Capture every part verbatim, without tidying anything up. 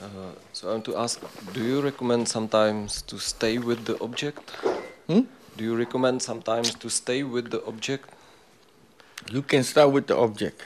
Uh, so I want to ask, do you recommend sometimes to stay with the object? Hmm? Do you recommend sometimes to stay with the object? You can start with the object.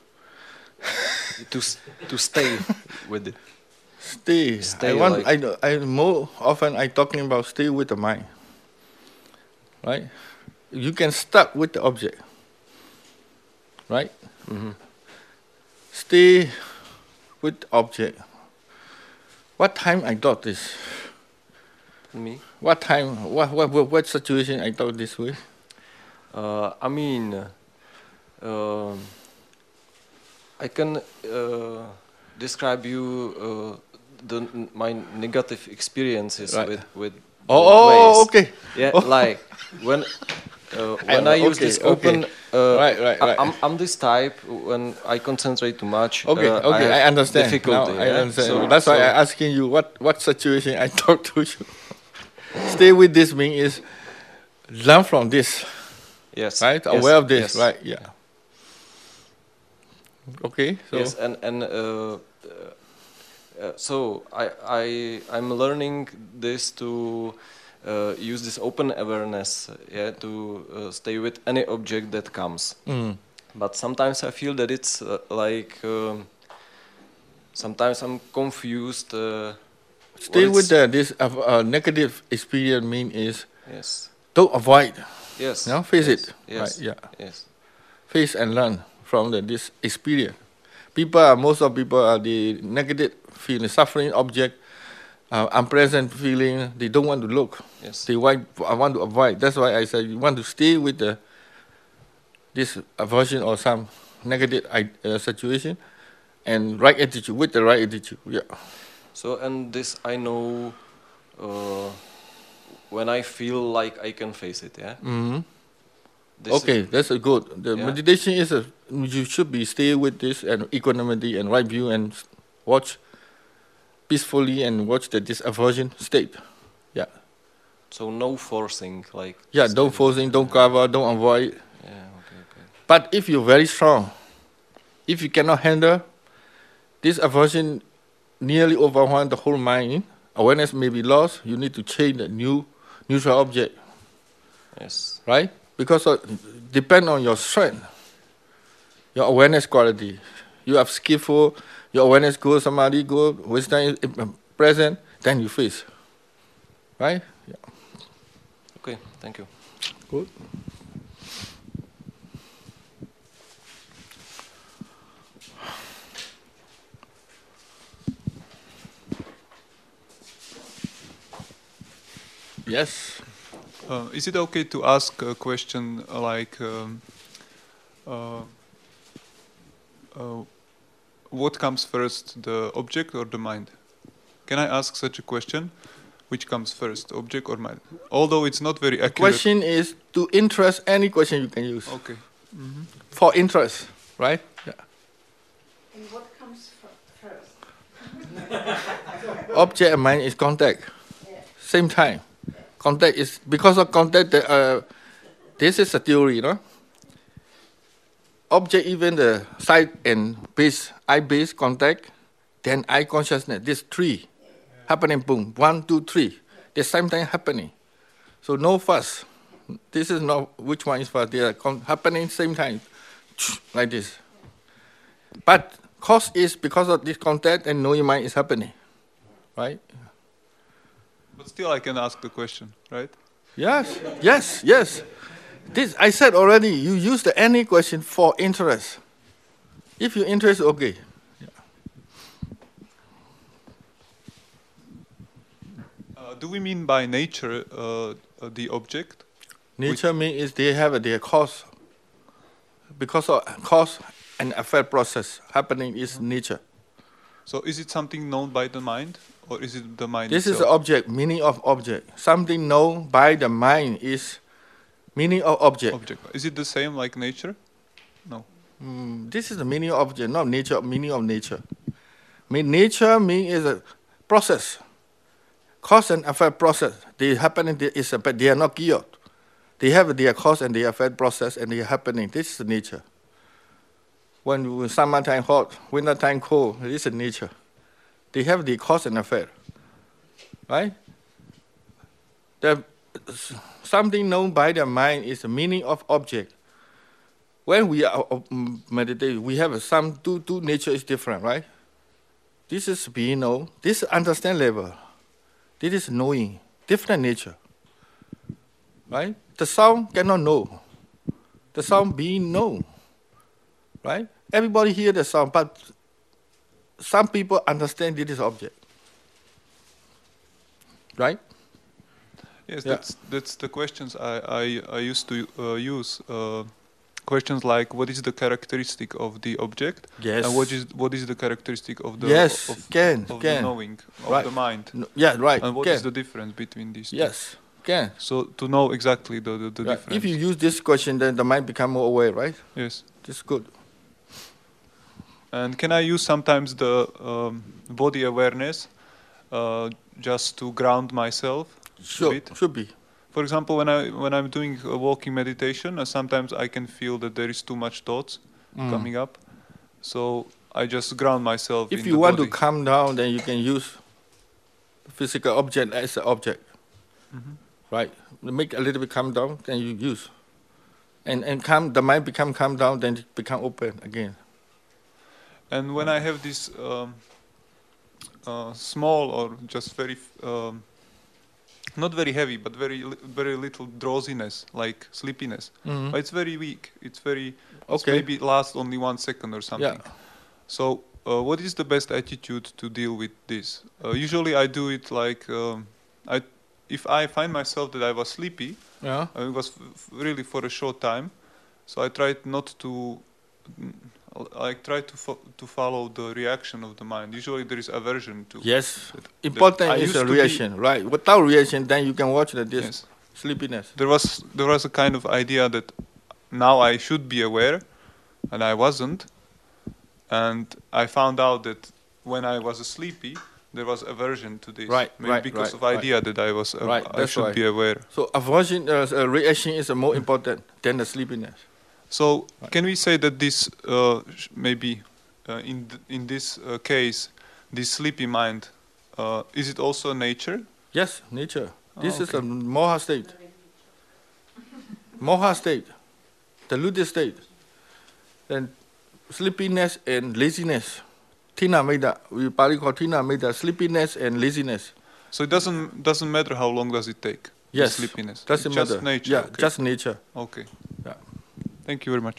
to s- to stay with it. Stay. Stay I want. like- I, do- I more often I talking about stay with the mind. Right. You can start with the object. Right. Mhm. Stay with the object. What time I thought this? Me? What time? What what what, what situation I thought this way? Uh, I mean, uh, I can uh, describe you uh, the my negative experiences Right. with with. Oh, both oh, ways. okay. Yeah, Oh. like when uh, when I, I- use okay, this okay. open. Uh, Right, right, I- right. I'm I'm this type when I concentrate too much. Okay, uh, okay, I, I, have understand. Difficulty. Now I yeah? understand. So- That's why so- I'm asking you what, what situation I talk to you. Stay with this mean is learn from this, Yes. right? yes, Aware of this, yes. right? Yeah. Okay, so Yes, and and uh, uh, uh, so I I I'm learning this to uh, use this open awareness, yeah, to uh, stay with any object that comes. mm, But sometimes I feel that it's uh, like um, sometimes I'm confused. Uh, stay what with it's- the, this uh, uh, negative experience mean is Yes. don't avoid, Yes. no, face yes, it, Yes. right? Yeah, Yes. face and learn from the, this experience. People are, most of people are the negative feeling, suffering object, uh, unpleasant feeling. They don't want to look. Yes. They want, I want to avoid. That's why I said you want to stay with the this aversion or some negative i- uh, situation, and right attitude with the right attitude. Yeah. So and this I know uh, when I feel like I can face it. Yeah. hmm This Okay, Is, that's a good. The Yeah. meditation is a you should be stay with this and equanimity and right view and s- watch peacefully and watch the this aversion state. Yeah. so no forcing, like. Yeah. stay Don't with- forcing. Don't cover. Don't avoid. Yeah. Okay. Okay. But if you're very strong, if you cannot handle this aversion, nearly overwhelm the whole mind. Awareness may be lost. You need to change the new neutral object, Yes. right? Because of, depend on your strength, your awareness quality. You are skillful. Your awareness good. Somebody good. Wisdom is uh, present. Then you face, right? Yeah. Okay. Thank you. Good. Yes. Uh, is it okay to ask a question uh, like, um, uh, uh, what comes first, the object or the mind? Can I ask such a question? Which comes first, object or mind? Although it's not very accurate. Question is to interest. Any question you can use Okay. for interest, right? Yeah. And what comes fir- first? Object and mind is contact. Yeah. Same time. Contact is because of contact. The, uh, this is a theory, no? Object, even the side and base, eye base contact, then eye consciousness. This three happening. Boom. One, two, three. The same time happening. So no fuss. This is not which one is first. They are con- happening same time, like this. But cause is because of this contact and knowing mind is happening, right? But still I can ask the question, right? Yes, yes, yes. This I said already. You use the any question for interest. If you interest, okay. Uh, do we mean by nature uh, uh, the object? Nature means is they have a, their cause. Because of cause and effect process happening is nature. So is it something known by the mind, or is it the mind This is the itself? object, meaning of object. Something known by the mind is meaning of object. object? Is it the same like nature? No. Mm, this is the meaning of object, not nature. Meaning of nature. Mean nature mean is a process. Cause and effect process. They happening. They is a, but they are not geared. They have their cause and their effect process, and they are happening. This is nature. When when summertime hot, wintertime cold, this is nature. They have the cause and effect, right? The, something known by the mind is the meaning of object. When we are uh, meditating, we have some two two nature is different, right? This is being know. This is understand level. This is knowing. Different nature, right? The sound cannot know. The sound being known, right? Everybody hear the sound, but some people understand this is object, right? Yes, Yeah. that's that's the questions I I, I used to uh, use. Uh, questions like, what is the characteristic of the object? Yes. And what is what is the characteristic of the Yes, of, can, of can. the knowing of Right. the mind? No, yeah, right. And what can. is the difference between these two? Yes, can. So to know exactly the the, the Right. difference. If you use this question, then the mind become more aware, right? Yes. This is good. And can I use sometimes the um, body awareness uh, just to ground myself a Sure, bit? should be. For example, when I when I'm doing a walking meditation, uh, sometimes I can feel that there is too much thoughts Mm. coming up. So I just ground myself. If in you the want body. to calm down, then you can use physical object as an object, Mhm. right? Make a little bit calm down, then you use, and and calm. The mind become calm down, then it become open again. And when I have this um, uh, small or just very, f- um, not very heavy, but very li- very little drowsiness, like sleepiness, Mhm. but it's very weak. It's very, it's Okay. maybe lasts only one second or something. Yeah. So, uh, what is the best attitude to deal with this? Uh, usually, I do it like, um, I, if I find myself that I was sleepy, Yeah. uh, it was f- f- really for a short time, so I tried not to. mm, I try to fo- to follow the reaction of the mind. Usually, there is aversion to. Yes. that- that Important I is used the to be- reaction, right? Without reaction, then you can watch the this Yes. sleepiness. There was there was a kind of idea that now I should be aware, and I wasn't, and I found out that when I was sleepy, there was aversion to this. Right, Maybe right, because right, of idea that I was uh, Right, I that's should right. be aware. So aversion, uh, uh, reaction is uh, more important than the sleepiness. So can we say that this uh, sh- maybe uh, in th- in this uh, case, this sleepy mind, uh, is it also nature? Yes, nature. This Oh, is a moha state. Moha state, the ludus state. Then sleepiness and laziness. Tina Meda, we Pali call Tina Meda, sleepiness and laziness. So it doesn't doesn't matter how long does it take. the Yes, sleepiness. doesn't It's just matter. nature. Yeah, okay. just nature. okay. Yeah. Thank you very much.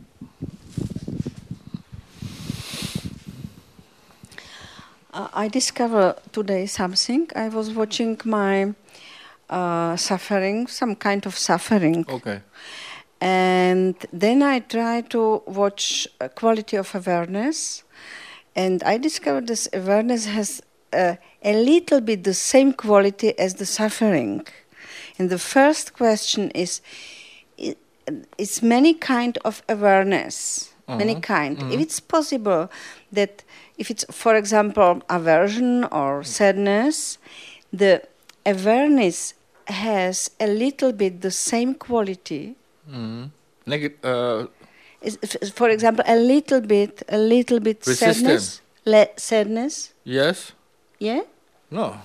Uh, I discovered today something. I was watching my uh, suffering, some kind of suffering. Okay. And then I tried to watch uh, quality of awareness. And I discovered this awareness has uh, a little bit the same quality as the suffering. And the first question is, i- it's many kind of awareness, many kind. If it's possible that if it's, for example, aversion or sadness, the awareness has a little bit the same quality. Mm-hmm. Neg- uh, Is, f- for example, a little bit, a little bit Resistant. sadness, le- sadness, yes? yeah. No.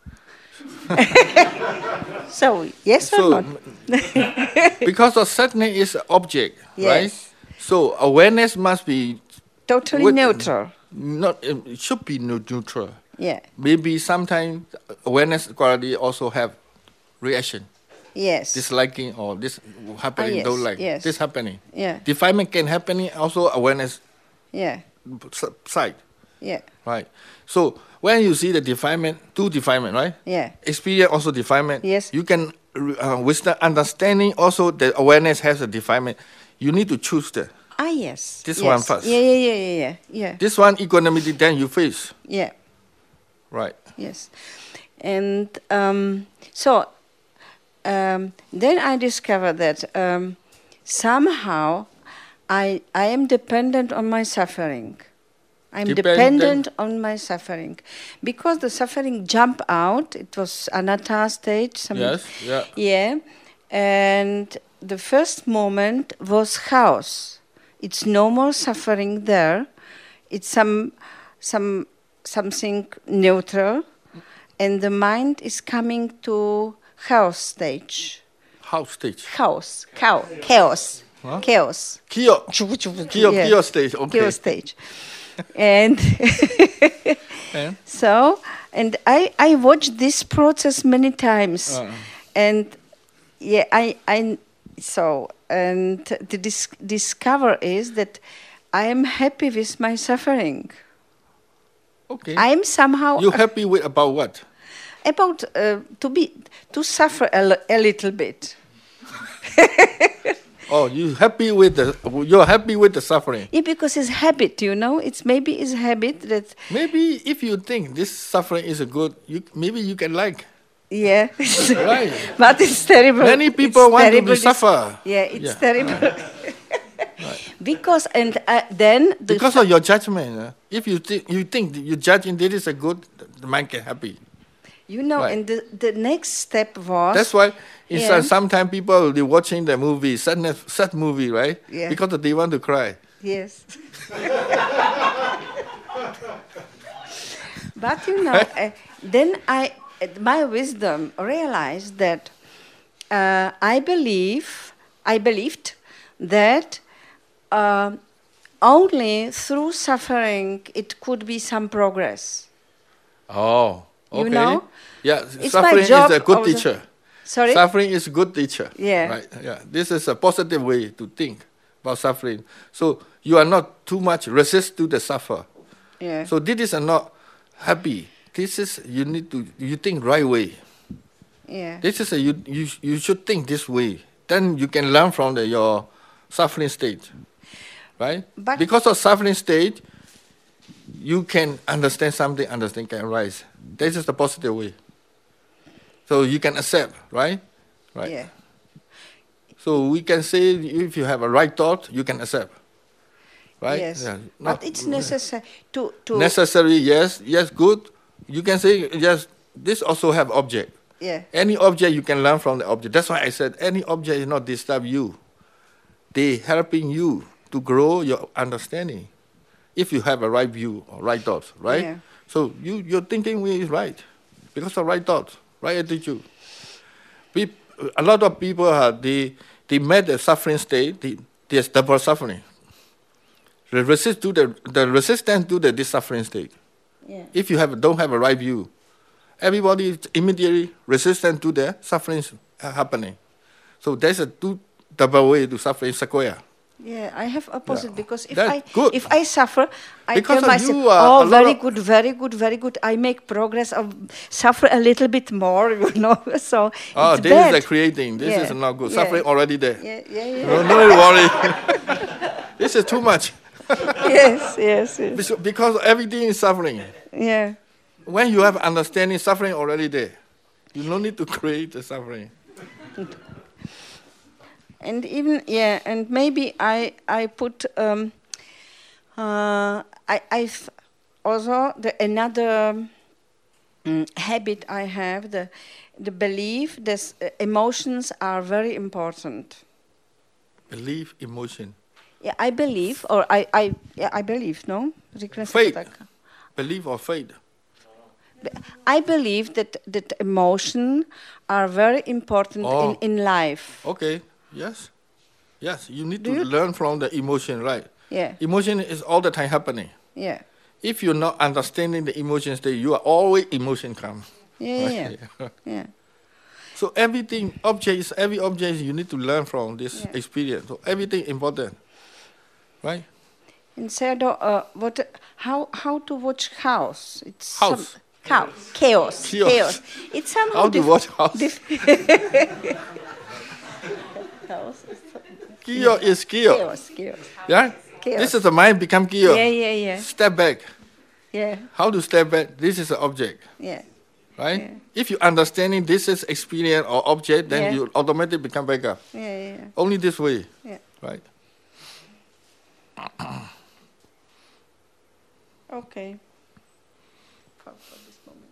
So yes or So, not? because the sadness is an object, right? Yes. So awareness must be Totally what- neutral. not. It should be neu- neutral. Yeah. Maybe sometimes awareness quality also have reaction, Yes. disliking or this happening, Ah, yes, don't like yes. this happening. Yeah. Defilement can happening also awareness Yeah. s- side, Yeah. right? So when you see the defilement, two defilement, right? Yeah. Experience also defilement. Yes. You can uh, with the understanding also the awareness has a defilement. You need to choose the Ah yes. This yes. one first. Yeah. Yeah. Yeah. Yeah. Yeah. Yeah. this one equanimity. Then you face, Yeah. right? Yes. And um, so um, then I discovered that um, somehow I I am dependent on my suffering. I'm Dependent- dependent on my suffering because the suffering jump out. It was anatta state. Some, Yes. Yeah. Yeah. And the first moment was chaos. It's no more suffering there. It's some some something neutral, and the mind is coming to chaos stage. House stage. Chaos, chaos, chaos, Huh? chaos. Kio. Kio, Yeah. Kio stage. Okay. Chaos stage. And And? so, and I, I watched this process many times. Uh. And yeah, I, I, so, and the dis- discover is that I am happy with my suffering. Okay. I am somehow You happy with about what? about uh, to be to suffer a, l- a little bit. Oh, you happy with the you're happy with the suffering. Yeah, because it's habit, you know. It's maybe it's habit that Maybe if you think this suffering is a good, you maybe you can like. yeah. Right. But it's terrible. Many It's people want to terrible be dis- suffer. Yeah, it's Yeah. terrible. Because and uh, then the Because fa- of your judgment. Uh, if you think you think you judging this is a good, the mind can happy. you know, Right. and the, the next step was That's why it's Yeah. uh, sometimes people they watching the movie, sadness, sad movie, right? Yeah. Because they want to cry. yes. But you know, uh, then I, uh, my wisdom realized that uh, I believe, I believed that uh, only through suffering it could be some progress. Oh, okay. You know? Yeah, It's my suffering job is a good of the- teacher. Sorry. Suffering is a good teacher. Yeah. Right. Yeah. This is a positive way to think about suffering. So you are not too much resist to the suffer. Yeah. So this is not happy. This is you need to you think right way. yeah. This is a you you you should think this way. Then you can learn from the, your suffering state, right? But- because of suffering state, you can understand something. Understand can arise. This is the positive way. So you can accept, right? Right. Yeah. So we can say if you have a right thought, you can accept, right? Yes. Yeah. But Not- it's necessary to to necessary. Yes. Yes. Good. You can say yes. This also have object. yeah. Any object you can learn from the object. That's why I said any object is not disturb you. They helping you to grow your understanding. If you have a right view or right thoughts, right? Yeah. So you your thinking way is right because of right thoughts, right attitude. Peop- a lot of people are they they met the suffering state. They there's double suffering. The resist to the the resistance to the this suffering state. Yeah. If you have don't have a right view, everybody is immediately resistant to the suffering happening. So there's a two double way to suffering sequoia. Yeah, I have opposite Yeah. because if That's I good. if I suffer, I Because tell of myself, you, uh, a "Oh, lot very of- good, very good, very good. I make progress. Of suffer a little bit more, you know." So Oh, it's this bad. is the creating. This Yeah, is not good. yeah. Suffering already there. Yeah, yeah, yeah. No, no worry. This is too much. yes, yes, yes. Because- Because everything is suffering. Yeah, When you have understanding, suffering already there. You don't need to create the suffering. and even yeah, and maybe I I put um, uh, I I also the another um, habit I have the the belief that uh, emotions are very important. Belief, emotion. Yeah, I believe, or I, I, yeah, I believe, no? Řekne se to Faith. tak. Belief or faith. I believe that, that emotion are very important Oh. in, in life. Okay. Yes. Yes. You need Do to you- learn from the emotion, right? Yeah, Emotion is all the time happening. yeah, If you're not understanding the emotion state, you are always emotion come. yeah, yeah, yeah. yeah. So everything, objects, every object you need to learn from this Yeah. experience. So everything important, right? And Serdo, uh, what, how, how to watch chaos? It's House. Some, chaos, chaos, Chaos. chaos. It's somehow How to dif- watch house? dif- chaos. is so- Kio is kio. Chaos, chaos. Yeah? Chaos. This is the mind become kio. Yeah, yeah, yeah, Step back. yeah, How to step back? This is an object, yeah. right? Yeah. If you understanding this is experience or object, then Yeah. you automatically become back up. Yeah, yeah, yeah. Only this way, Yeah. right? Okay. For, for this moment.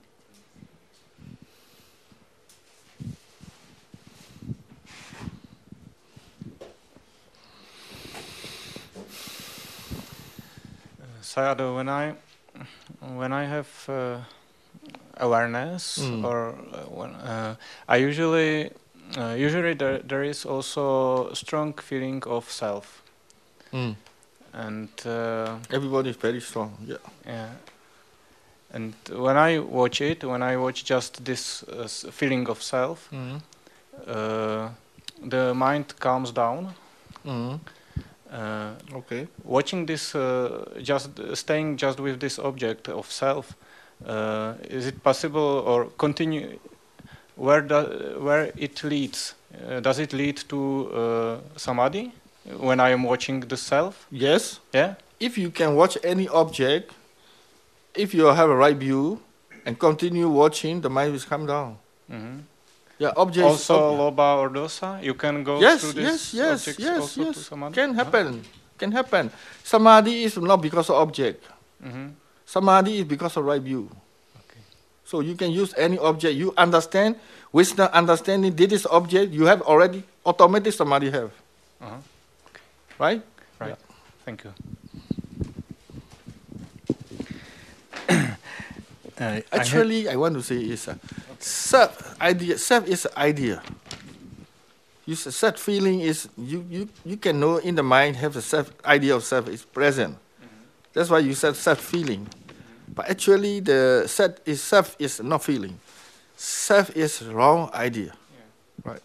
Sayadaw, when I when I have uh, awareness, Mm. or uh, when uh, I usually uh, usually there there is also strong feeling of self, Mm. and uh, Everybody is very strong. Yeah. yeah, and when I watch it, when I watch just this uh, s- feeling of self, Mm. uh, the mind calms down. Mm. Uh, Okay. watching this, uh, just uh, staying just with this object of self, uh, is it possible or continue? Where do, where it leads? Uh, does it lead to uh, samadhi when I am watching the self? Yes. Yeah. If you can watch any object, if you have a right view and continue watching, the mind will come down. Mhm. Yeah, objects. Also, ob- loba or dosa, you can go yes, through yes, this yes, objects yes, also to yes. samadhi. Can happen. Can happen. Samadhi is not because of object. Mhm. Samadhi is because of right view. So you can use any object. You understand, with the understanding this object, you have already automatic samadhi have. Uh-huh. Right? Right. Thank you. Uh, Actually, I, want to say is uh, self idea. Self is idea. You s- self feeling is you, you you can know in the mind have the self idea of self is present. That's why you said self feeling. But actually, the self is self is not feeling. Self is wrong idea. Right.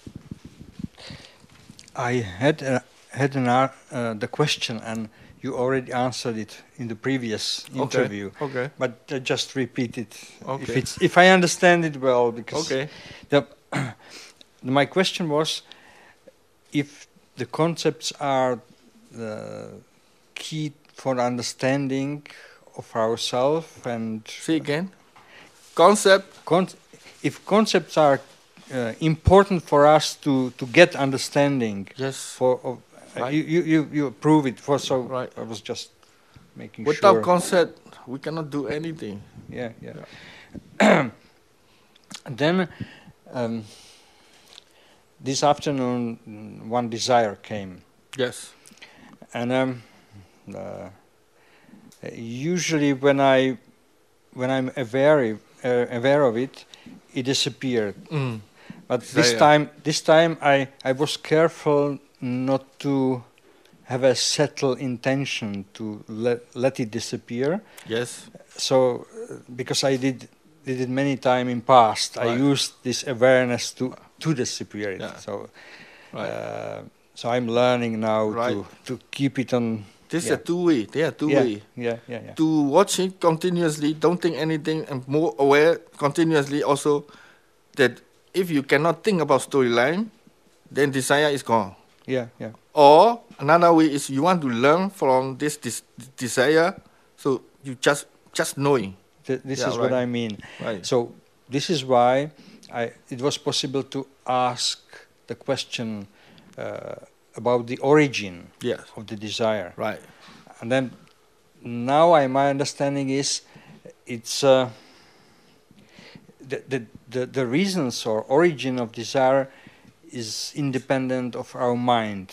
I had uh, had an, ar- uh, the question, and you already answered it in the previous interview. Okay. But uh, just repeat it if Okay. it's if I understand it well. Because Okay. the, my question was if the concepts are the key for understanding of ourselves, and Say again. Concept. con- if concepts are uh, important for us to, to get understanding. Yes. For of, uh, Right. you, you you you prove it for so Right. I was just making Without sure. concept, we cannot do anything. Yeah, yeah. Then um, this afternoon, mm, one desire came, Yes. and um, uh, usually when I when I'm aware uh, aware of it, it disappeared. Mm. But this Desire. time, this time I I was careful not to have a settled intention to let let it disappear. Yes. So uh, because I did did it many times in past, I Right. used this awareness to to disappear it. Yeah. So Right. uh, so I'm learning now Right. to to keep it on. This yeah. is a two way. They are two yeah, way. yeah, yeah, yeah. To watch it continuously, don't think anything, and more aware continuously. Also, that if you cannot think about storyline, then desire is gone. Yeah, yeah. Or another way is you want to learn from this, this desire, so you just just knowing. Th- this Yeah, is what right. I mean. Right. So this is why I, it was possible to ask the question uh, about the origin Yes. of the desire. Right. And then now I, my understanding is it's uh, the, the, the, the reasons or origin of desire is independent of our mind.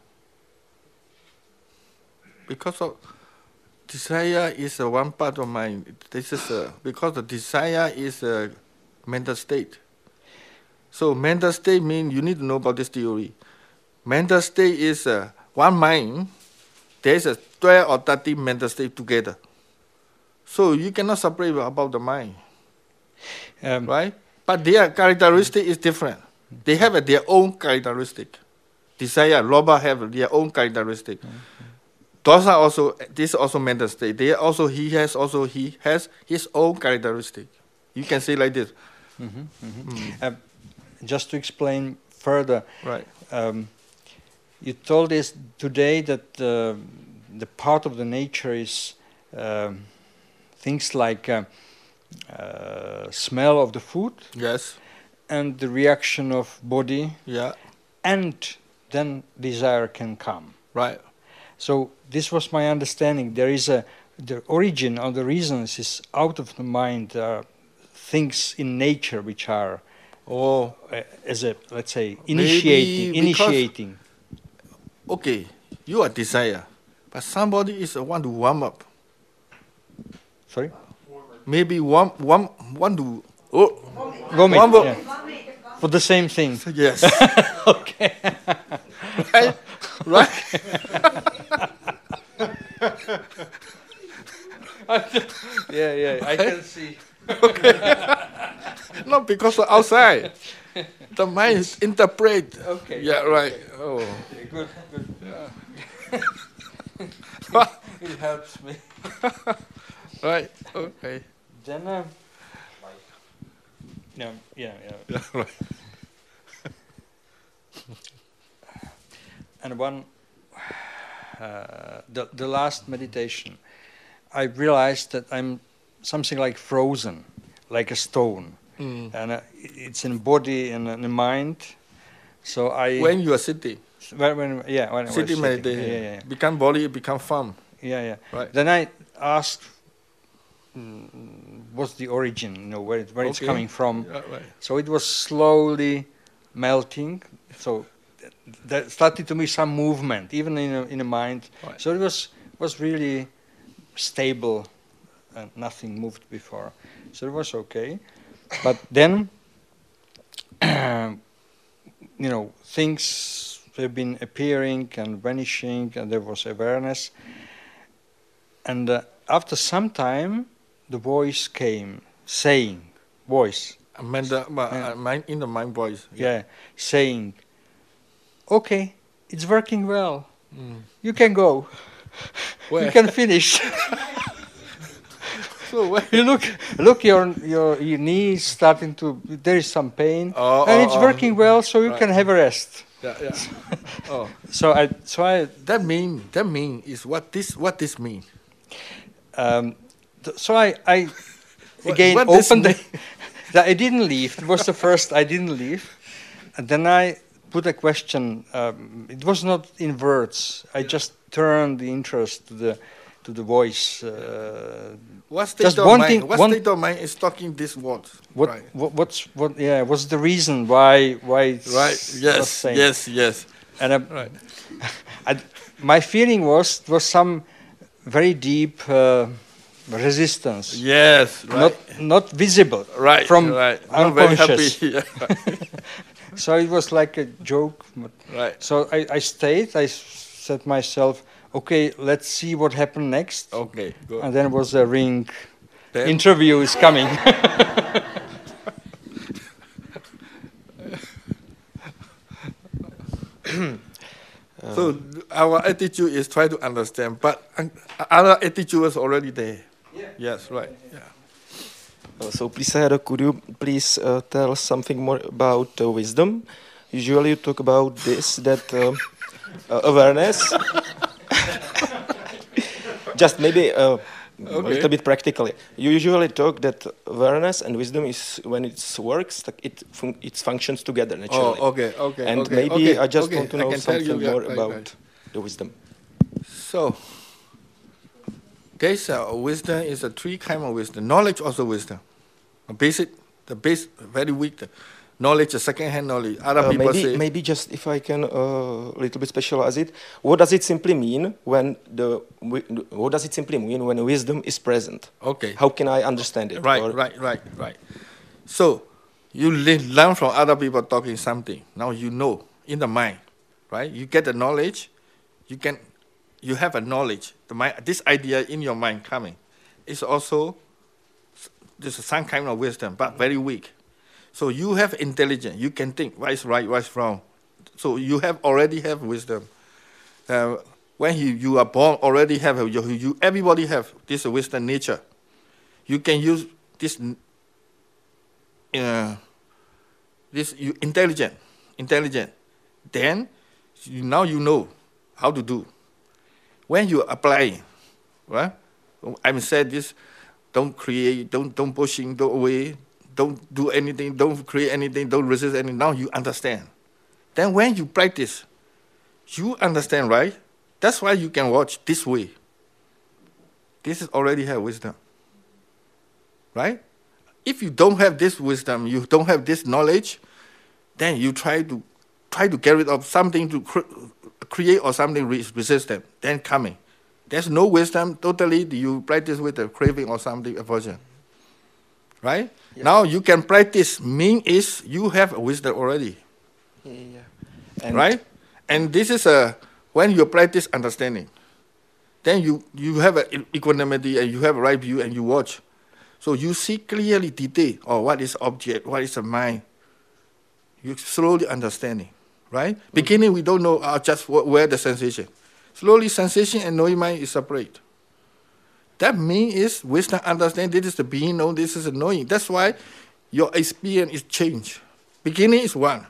Because of desire is uh, one part of mind. This is uh, because the desire is a mental state. So mental state means you need to know about this theory. Mental state is uh, one mind. There is a twelve or thirty mental state together. So you cannot separate about the mind, Um, right? But their characteristic is different. They have uh, their own characteristic. Desire, lobha have their own characteristic. Those are also this is also mental state. They also he has also he has his own characteristic. You can say like this. mhm, mhm. Mm. Uh, just to explain further, Right. um, you told us today that uh, the part of the nature is um, things like uh, uh, smell of the food Yes. and the reaction of body, Yeah. and then desire can come. Right. So this was my understanding. There is a the origin or the reasons is out of the mind. There are things in nature which are Oh. uh, as a let's say Maybe initiating because- initiating. Okay. You are desire, but somebody is the one to warm up. Sorry? Maybe one, one, one to, oh, Vomit. One vo- yeah. For the same thing. yes. Okay. right? Right? Yeah, yeah, I can see. Not because of outside. The mind is interpret. Okay. Yeah, right. Oh. Good, good. It helps me. Right. Okay. Then, uh, no, yeah, yeah. Yeah, right. And one, uh, the the last meditation, I realized that I'm something like frozen, like a stone, Mm. and uh, it's in body and in the mind. So I When you are sitting, when, when yeah when I was sitting sitting, meditation, yeah, yeah, yeah. become body, become firm. Yeah, yeah. Right. Then I asked, mm, what's the origin? You know, where it, where it's Okay. coming from. Yeah, right. So it was slowly melting. So th- that started to be some movement, even in a, in the mind. Right. So it was was really stable, and nothing moved before. So it was okay. But then, you know, things have been appearing and vanishing, and there was awareness. And uh, after some time, the voice came, saying, voice, Amanda, but, Yeah. uh, mind in the mind voice. yeah, saying, okay, it's working well. Mm. You can go. Where? You can finish. So where? You look, look, your your your knee is starting to. There is some pain, Oh, and oh, it's oh. working well, so you Right. can have a rest. Yeah, yeah. Oh, So I, so I, that mean that mean is what this what this mean? um, th- so I, I What- again what this opened the. mean? that I didn't leave. It was the first I didn't leave, and then I put a question. Um, it was not in words. I just turned the interest to the to the voice. Uh, What state Just of wanting- mind? What one- state of mind is talking this word? what, Right. what what's what? Yeah, what's the reason why why? It's Right. was Yes. saying? Yes. Yes. And I, Right. I, my feeling was was some very deep uh, resistance, Yes. Right. not not visible, right. from right. Not very happy. unconscious. Yeah, right. So it was like a joke. But right. so I, I stayed. I s- said myself, okay, let's see what happened next. Okay. Good. And then was a ring. Then- Interview is coming. So our attitude is try to understand, but un- other attitude was already there. Yes. Right. Yeah. Uh, so please, Sayadaw, could you please uh, tell something more about uh, wisdom? Usually you talk about this, that um, uh, awareness. Just maybe uh, a Okay. little bit practically. You usually talk that awareness and wisdom is when it works, like it fun- it functions together naturally. Oh. Okay. Okay. And okay, maybe okay, I just okay. want to I know can tell you, something yeah, more right, about right. the wisdom. So, there's a wisdom is a three kind of wisdom. Knowledge also wisdom. A basic, the base very weak. The knowledge, the second-hand knowledge. Other Uh, people maybe, say. maybe just if I can a uh, little bit specialize it. What does it simply mean when the wi- what does it simply mean when wisdom is present? Okay. How can I understand it? Right, Or- right, right, right. So, you le- learn from other people talking something. Now you know in the mind, right? You get the knowledge. You can, you have a knowledge. The mind, this idea in your mind coming, is also this is some kind of wisdom, but very weak. So you have intelligence. You can think what is right, what is wrong. So you have already have wisdom. Uh, when you, you are born, already have you, you everybody have this wisdom nature. You can use this. Uh, this you intelligent, intelligent. Then you, now you know how to do. When you apply, right? I'm said this. Don't create. Don't don't pushing. Don't away. Don't do anything. Don't create anything. Don't resist anything. Now you understand. Then when you practice, you understand, right? That's why you can watch this way. This is already have wisdom, right? If you don't have this wisdom, you don't have this knowledge, then you try to try to get rid of something to cre- create or something re- resistant. Then coming, There's no wisdom totally. You practice with a craving or something aversion, right? Yeah. Now you can practice. Mean is you have a wisdom already, Yeah, yeah. And right? And this is a when you practice understanding, then you you have a e- equanimity and you have a right view and you watch, so you see clearly detail or what is object, what is a mind. You slowly understanding, right? Mm-hmm. Beginning we don't know uh, just wh- where the sensation. Slowly sensation and knowing mind is separate. That means is wisdom understand this is the being known, this is the knowing. That's why your experience is changed. Beginning is one.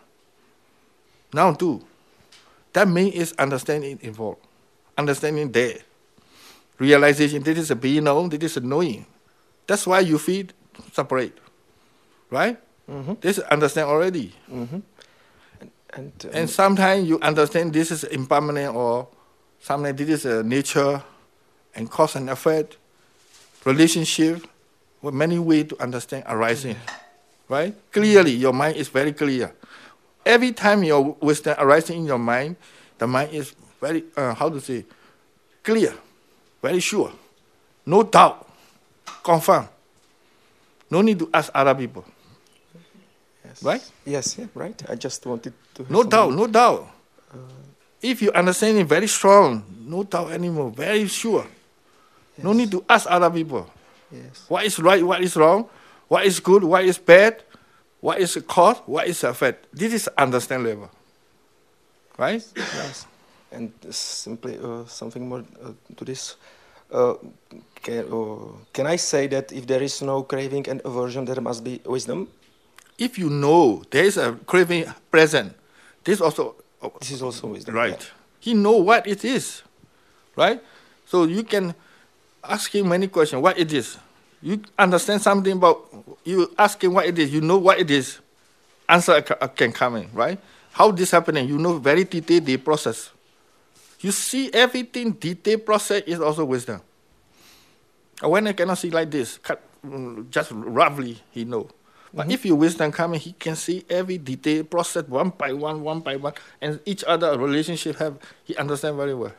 Now two. That means is understanding involved. Understanding there. Realization this is a being known, this is a knowing. That's why you feel separate. Right? Mm-hmm. This is understand already. Mm-hmm. And and, um, And sometimes you understand this is impermanent or sometimes this is a nature and cause and effect, relationship, with many ways to understand arising. Right? Clearly, your mind is very clear. Every time your wisdom arising in your mind, the mind is very, uh, how to say, clear, very sure. No doubt, confirm. No need to ask other people. yes. Right? Yes, yeah, right. I just wanted to. have No some- doubt, no doubt. Uh, If you understand it very strong, no doubt anymore, very sure. No yes, need to ask other people. Yes. What is right, what is wrong, what is good, what is bad, what is the cause, what is the effect. This is understand level. Right? Yes. And simply uh, something more uh, to this. Uh, can, uh, can I say that if there is no craving and aversion, there must be wisdom? If you know there is a craving present, this also This is also wisdom. right. yeah. He know what it is. Right? So you can ask him many questions. What it is? You understand something about, you ask him what it is, you know what it is. Answer ca- can come in, right? How this happening, you know very detailed the process. You see everything detailed process is also wisdom. And when I cannot see like this, cut, mm, just roughly he know. But if your wisdom coming, he can see every detailed process one by one, one by one, and each other relationship have he understand very well.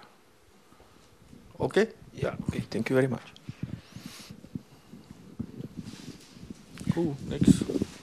Okay? Yeah. Okay. Thank you very much. Cool. Next.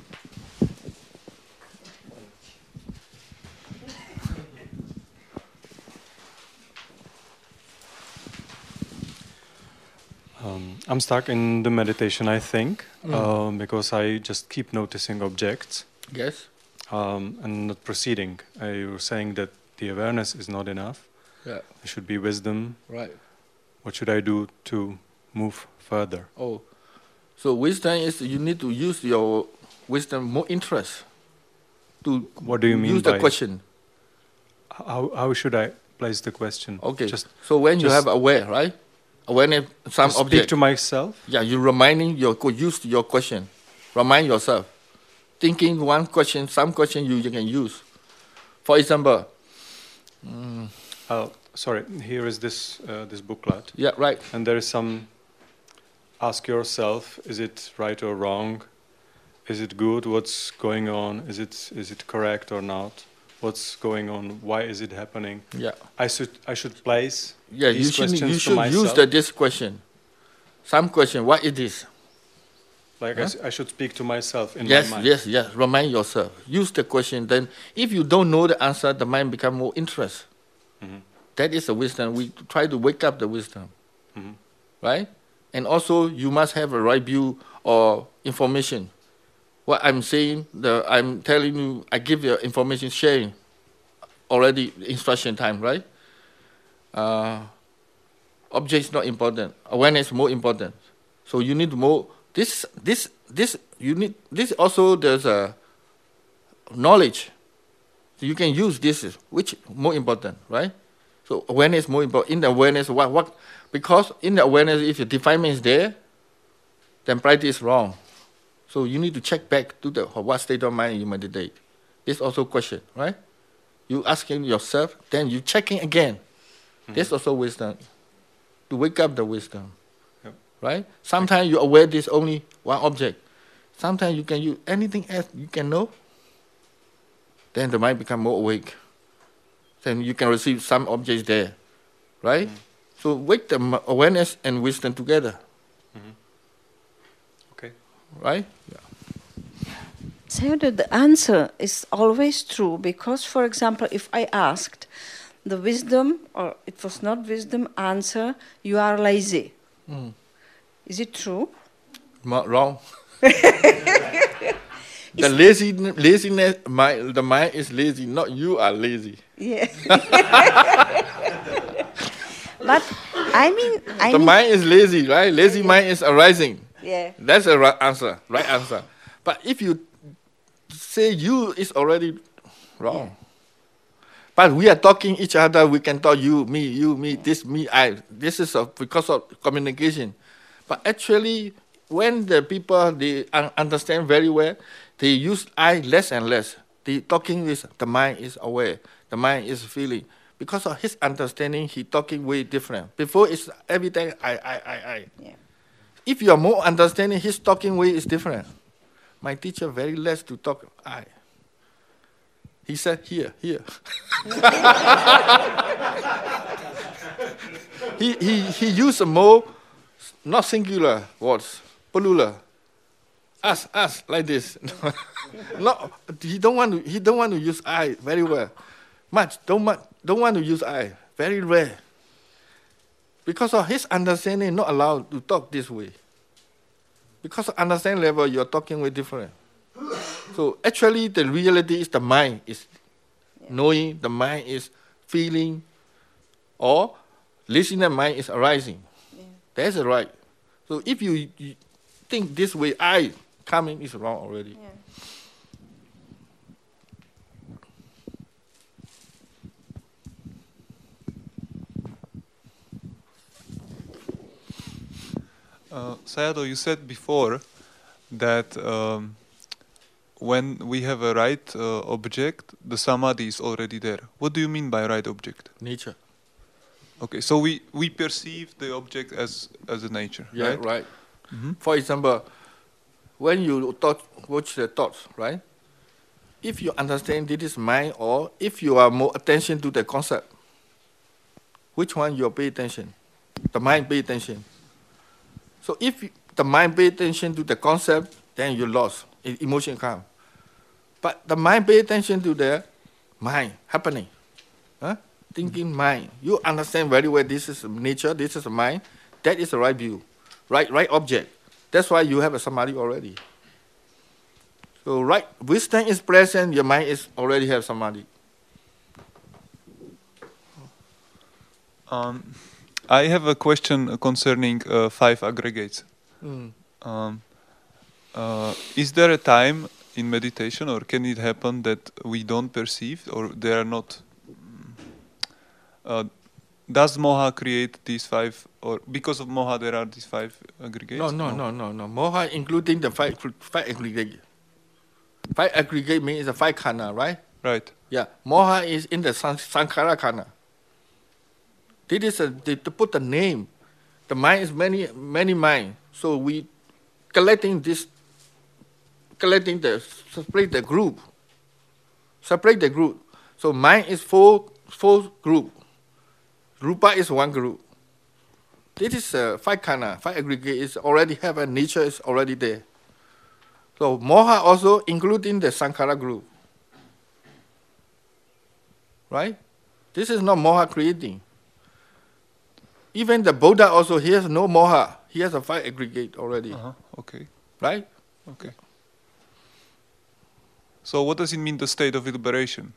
Um, I'm stuck in the meditation, I think, Mm. um, because I just keep noticing objects Yes. um, and not proceeding. Uh, you were saying that the awareness is not enough. Yeah. There should be wisdom. Right. What should I do to move further? Oh, so wisdom is you need to use your wisdom more interest to What do you mean use by the question. How, how should I place the question? Okay. Just so when you just have aware, right? Awareness, some to speak object. to myself. Yeah, you reminding your use your question. Remind yourself. Thinking one question, some question you, you can use. For example, mm, Uh, sorry, here is this uh, this booklet, yeah, right. and there is some. Ask yourself: is it right or wrong? Is it good? What's going on? Is it is it correct or not? What's going on? Why is it happening? Yeah. I should I should place Yeah, these you should questions you to should myself. use the, this question. Some question, what it is? Like I, s- I should speak to myself in Yes, my mind. yes, yes. Remind yourself. Use the question. Then, if you don't know the answer, the mind become more interest. Mhm. That is the wisdom. We try to wake up the wisdom, Mhm. right? And also, you must have a right view or information. What I'm saying, the I'm telling you, I give you information sharing. Already instruction time, right? Uh, object is not important. Awareness is more important. So you need more. This, this, this. You need this. Also, there's a knowledge. So you can use this. Which more important, right? So awareness is more important. In the awareness, what, what? Because in the awareness, if the definement is there, then practice is wrong. So you need to check back to the what state of mind you meditate. This also question, right? You asking yourself, then you checking again. Mm-hmm. This also wisdom. To wake up the wisdom, Yep. right? Sometimes you aware this only one object. Sometimes you can use anything else you can know. Then the mind become more awake. Then you can receive some objects there, right? Mm. So wake the m- awareness and wisdom together. Mm-hmm. Okay. Right? Yeah. So that the answer is always true because, for example, if I asked the wisdom, or it was not wisdom, answer, you are lazy. Mm. Is it true? Not wrong. The lazy, laziness, my, the mind is lazy, not you are lazy. Yeah. But I mean, I the mean, mind is lazy, right? Lazy Yeah. mind is arising. yeah. That's the right answer, right answer. But if you say you, is already wrong. But we are talking each other. We can talk you, me, you, me, this, me, I. This is a, because of communication. But actually, when the people they un- understand very well, they use I less and less. The talking is the mind is aware, the mind is feeling. Because of his understanding, he talking way different. Before it's everything I, I, I, I. Yeah. If you are more understanding, his talking way is different. My teacher very less to talk I. He said here, here. he he he used a more not singular words, plural. Us, us, like this. No, he don't want to. He don't want to use I very well. Much don't much don't want to use I. Very rare. Because of his understanding, not allowed to talk this way. Because of understanding level, you are talking way different. So actually, the reality is the mind is knowing, the mind is feeling, or listening mind is arising. Yeah. That's right. So if you, you think this way, I coming is wrong already. Yeah. Uh, Sayadaw, you said before that um, when we have a right uh, object, the samadhi is already there. What do you mean by right object? Nature. Okay, so we, we perceive the object as as a nature, Yeah, right? right. Mhm. For example, when you thought, watch the thoughts, right? If you understand this is mind, or if you are more attention to the concept, which one you pay attention? The mind pay attention. So if you, the mind pay attention to the concept, then you lost. E- Emotion come. But the mind pay attention to the mind happening. Huh? Thinking mind. You understand very well this is nature, this is mind. That is the right view. Right, right object. That's why you have a samadhi already. So right wisdom is present, your mind is already have samadhi. Um, I have a question concerning uh, five aggregates. Mm. Um, uh, is there a time in meditation, or can it happen that we don't perceive, or they are not? Uh, does moha create these five, or because of moha there are these five aggregates? No, no, no, no, no. Moha including the five, five aggregate. Five aggregate means the five khana, right? Right. Yeah. Moha is in the san- sankhara khana. This is a, they, to put the name. The mind is many, many mind. So we collecting this, collecting the, separate the group. Separate the group. So mind is four, four group. Rupa is one group. This is uh, five khana, five aggregate is already have a nature is already there. So moha also including the sankhara group. Right? This is not moha creating. Even the Buddha also, he has no moha. He has a five aggregate already. Uh-huh. Okay. Right? Okay. So what does it mean, the state of liberation?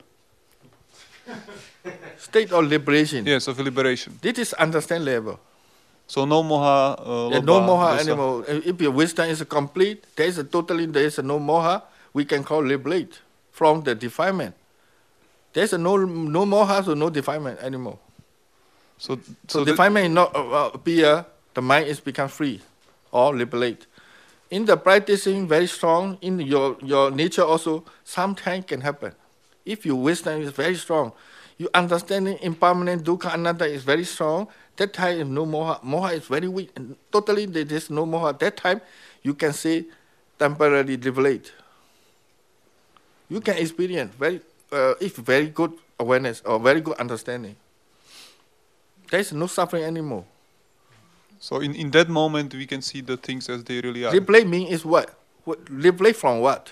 State of liberation. Yes, of liberation. This is understand level. So no moha. Uh, There's no lobha, moha dosa. anymore. If your wisdom is complete, there is a totally there is a no moha. We can call liberate from the defilement. There is a no no moha, so no defilement anymore. So, So, so the- defilement is not uh, uh, appear. The mind is become free, or liberate. In the practicing very strong, in your your nature also sometimes can happen. If your wisdom is very strong, you understanding impermanent dukkha anatta is very strong. That time is no moha. Moha is very weak. And totally there is no moha. That time you can say temporarily liberate. You can experience very uh, if very good awareness or very good understanding. There is no suffering anymore. So in, in that moment, we can see the things as they really are. Liberate means is what? what? Liberate from what?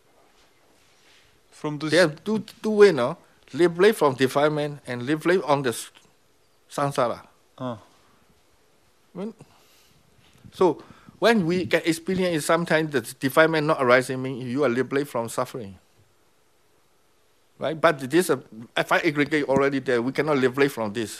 From this, There are two, two ways, no? Liberate from defilement and liberate on the s- samsara. ah, When- So when we can experience sometimes the defilement not arising means you are liberated from suffering. Right? But this, uh, if I aggregate already there, we cannot liberate from this.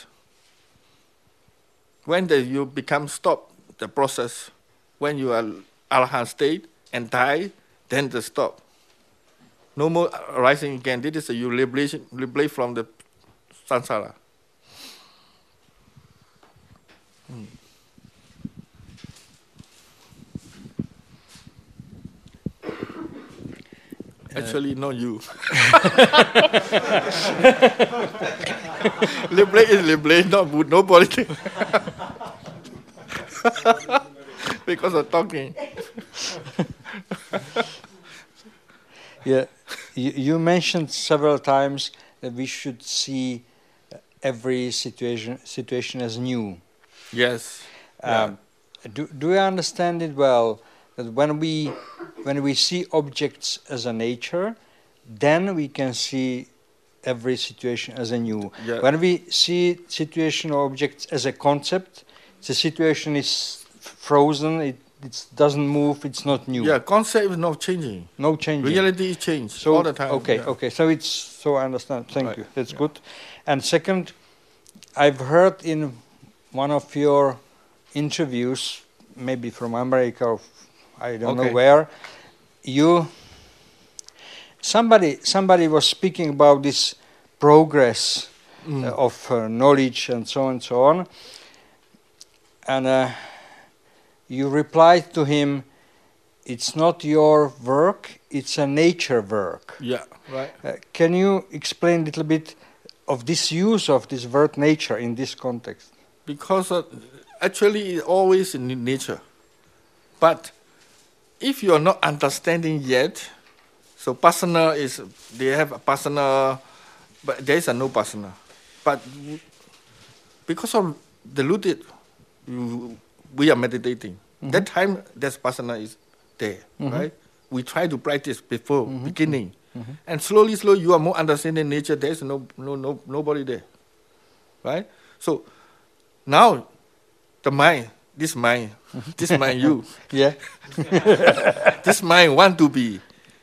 When the, you become stop the process, when you are arahant state and die, then the stop. No more arising again. This is a you liberation, liberate from the samsara. Hmm. Actually, not you. Liberate is liberate, not good, nobody. Because of talking. Yeah, you, you mentioned several times that we should see every situation situation as new. Yes. Um, do do I understand it well? That when we when we see objects as a nature, then we can see every situation as a new. Yeah. When we see situation or objects as a concept, the situation is frozen. It it doesn't move. It's not new. Yeah, concept is not changing. No changing. Reality is changed So all the time. okay, yeah. okay. So it's so I understand. Thank Right, you. That's yeah. good. And second, I've heard in one of your interviews, maybe from America or I don't Okay. know where, you somebody somebody was speaking about this progress Mm. uh, of uh, knowledge and so on and so on, and uh, you replied to him, "It's not your work; it's a nature work." Yeah, right. Uh, can you explain a little bit of this use of this word nature in this context? Because uh, actually it's always in nature. But if you are not understanding yet, so personal is, they have a personal, but there is a no personal. But because of diluted, you, we are meditating. That time, that personal is there, right? We try to practice before beginning. And slowly, slowly, you are more understanding nature. There is no, no, no, nobody there, right? So now, the mind, this mind, this mind, you, Yeah. this mind want to be,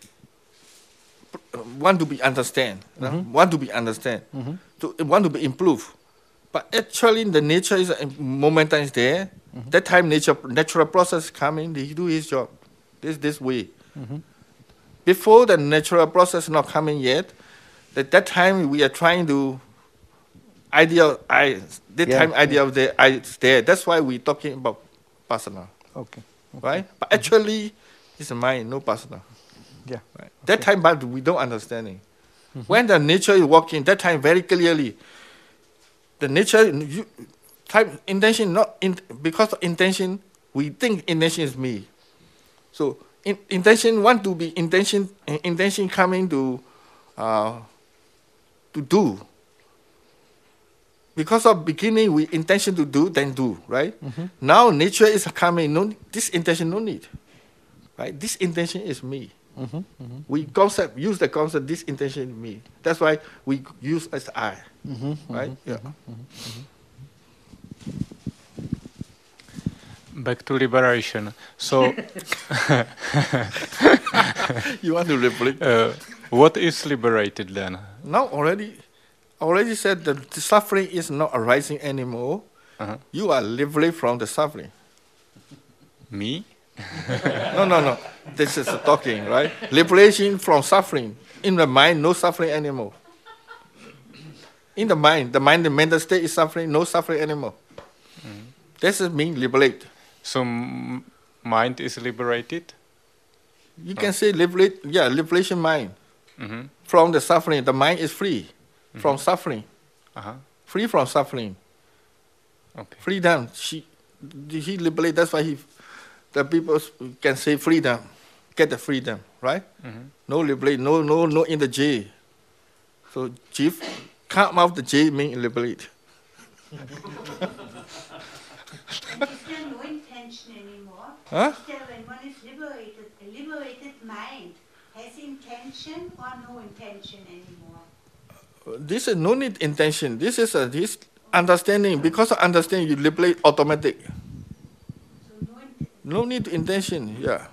want to be understand, no? want to be understand, to want to be improved. But actually, the nature is uh, momentum is there. That time, nature, natural process coming, he do his job, this this way. Before the natural process not coming yet, at that time we are trying to idea I that Yeah, time idea of the I is there. That's why we talking about personal, Okay. right? But actually, it's a mind, no personal. Yeah. Right? That time, but we don't understanding. When the nature is working, that time very clearly, the nature you, time intention not in, because of intention we think intention is me. So in, intention want to be intention intention coming to uh, to do. Because of beginning we intention to do, then do, right? Now nature is coming, no this intention no need. Right? This intention is me. We concept use the concept this intention is me. That's why we use as I. Right? Yeah. Back to liberation. So, You want to reflect? uh, what is liberated then? Now already, already said that the suffering is not arising anymore. Uh-huh. You are liberated from the suffering. Me? No, no, no. This is talking, right? Liberation from suffering. In the mind, no suffering anymore. In the mind, the mind, the mental state is suffering, no suffering anymore. This is mean liberate. So, m- mind is liberated? You can say liberate, yeah, liberation mind. Mm-hmm. From the suffering, the mind is free from suffering. Uh-huh. Free from suffering. Okay. Freedom. She, he liberate. That's why he, the people can say freedom, get the freedom, right? Mhm. No liberate, no, no, no in the jail. So chief, come out the jail mean liberate. And is there no intention anymore? Huh? Is there, when one is liberated, a liberated mind has intention or no intention anymore? This is no need intention. This is a this understanding. Because of understanding, you liberate automatic. So no intention. No need intention. Yeah.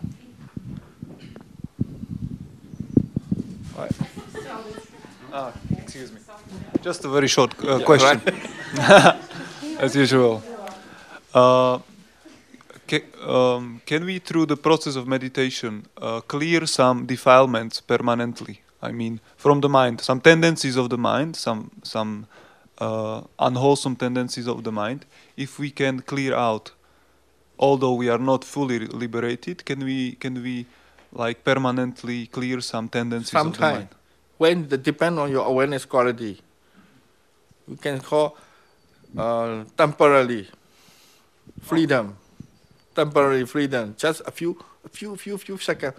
Right. Ah, excuse me. Just a very short uh, question, as usual. Uh, ca- um, can we, through the process of meditation, uh, clear some defilements permanently? I mean, from the mind, some tendencies of the mind, some some uh, unwholesome tendencies of the mind. If we can clear out, although we are not fully liberated, can we can we like permanently clear some tendencies of the Sometime, mind? when the depend on your awareness quality, you can call uh, temporarily freedom, temporary freedom, just a few, a few, few, few seconds.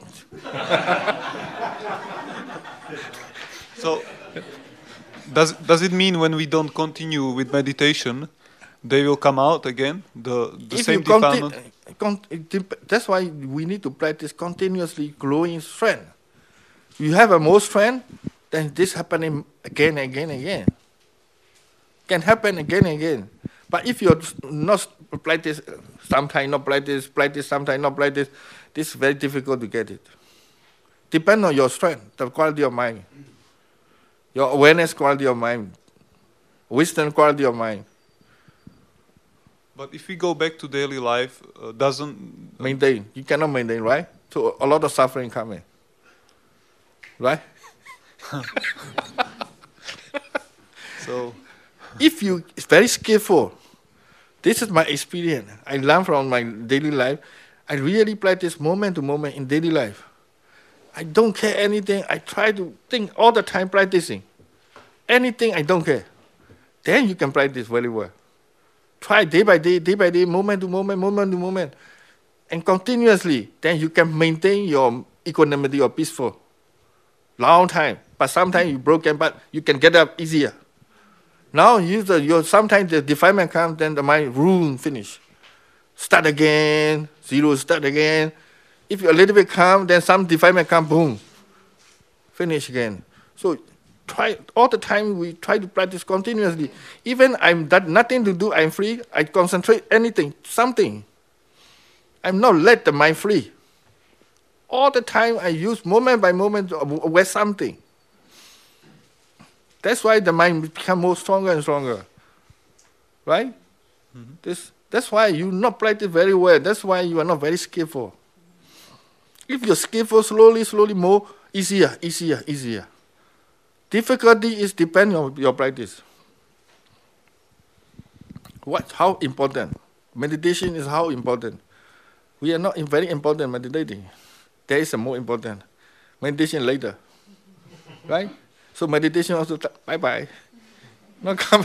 So, does does it mean when we don't continue with meditation, they will come out again? The the If same you conti- defilement. con- it dep- that's why we need to practice continuously growing strength. You have a more strength, then this happening again, again, again. Can happen again, again. But if you're not practice, sometimes not practice, practice, sometimes not practice, this is very difficult to get it. Depend on your strength, the quality of mind, your awareness quality of mind, wisdom quality of mind. But if we go back to daily life, uh, doesn't Maintain. You cannot maintain, right? So a lot of suffering coming. Right? so If you it's very skillful, this is my experience. I learn from my daily life. I really practice moment to moment in daily life. I don't care anything. I try to think all the time practicing. Anything I don't care. Then you can practice very well. Try day by day, day by day, moment to moment, moment to moment. And continuously, then you can maintain your equanimity or peaceful. Long time. But sometimes you broken, but you can get up easier. Now you the your sometimes the defilement comes, then the mind room finish. Start again, zero, start again. If you're a little bit calm, then some defilement come, boom. Finish again. So try all the time we try to practice continuously. Even I'm got nothing to do, I'm free, I concentrate anything, something. I'm not let the mind free. All the time I use moment by moment to aware something. That's why the mind become more stronger and stronger. Right? Mm-hmm. This, that's why you not practice very well. That's why you are not very skillful. If you're skillful, slowly, slowly, more, easier, easier, easier. Difficulty is depending on your practice. What? How important? Meditation is how important. We are not in very important meditating. There is a more important. Meditation later. Right? So meditation also, t- bye-bye. Not coming.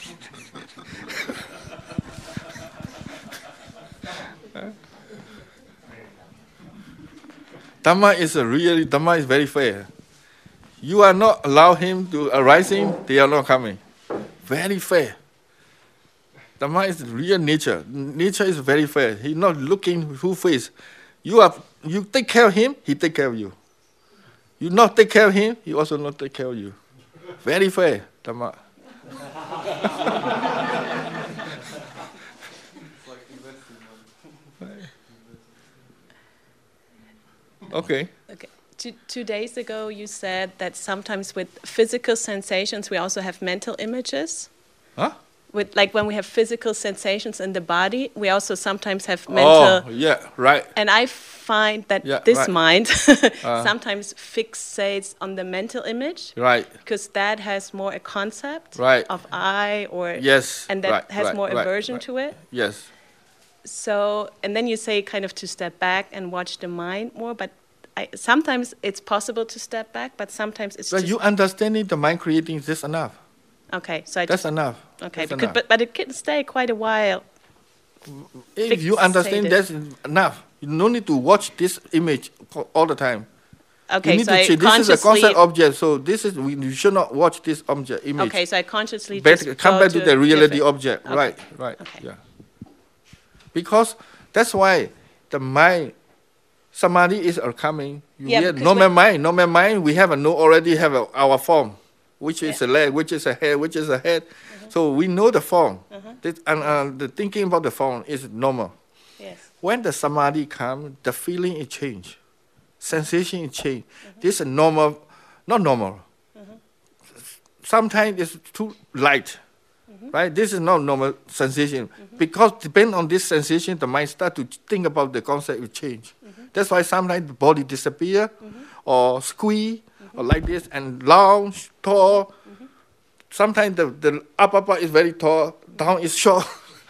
Dhamma is a really, Dhamma is very fair. You are not allow him to arising, they are not coming. Very fair. Dhamma is real nature. Nature is very fair. He's not looking who face. You are you take care of him, he take care of you. You not take care of him, he also not take care of you. Very fair, Dhamma. Okay. Okay. Two, two days ago, you said that sometimes with physical sensations, we also have mental images. Huh? With like when we have physical sensations in the body, we also sometimes have mental. Oh, yeah, right. And I find that Yeah, this right. mind Uh. sometimes fixates on the mental image, Right. because that has more a concept Right. of I, or Yes, and that right, has right, more right, aversion right. to it. Yes. So, and then you say kind of to step back and watch the mind more, but I, sometimes it's possible to step back, but sometimes it's But just you understanding the mind creating is this enough. okay. So I That's just enough. okay, That's because, enough. but but it can stay quite a while. If you understand fixated. that's enough, you no need to watch this image all the time. Okay, you need so to I change. This is a consciously- concept object, so this is we, you should not watch this object image. Okay, so I consciously Back- just come go back to, to the a reality different- object. Okay. Right, right, Okay. yeah. Because that's why the mind, samadhi is a coming. You Yeah, hear because normal when- mind, normal mind. We have a no already have a, our form, which is a leg, which is a head, which is a head. So we know the form. This, and uh, the thinking about the form is normal. Yes. When the samadhi comes, the feeling is changed, sensation is changed. This is normal, not normal. Sometimes it's too light, right? This is not normal sensation. Because depend on this sensation, the mind start to think about the concept will change. That's why sometimes the body disappear, or squeeze, or like this, and long, tall. Sometimes the, the upper part is very tall, down is short.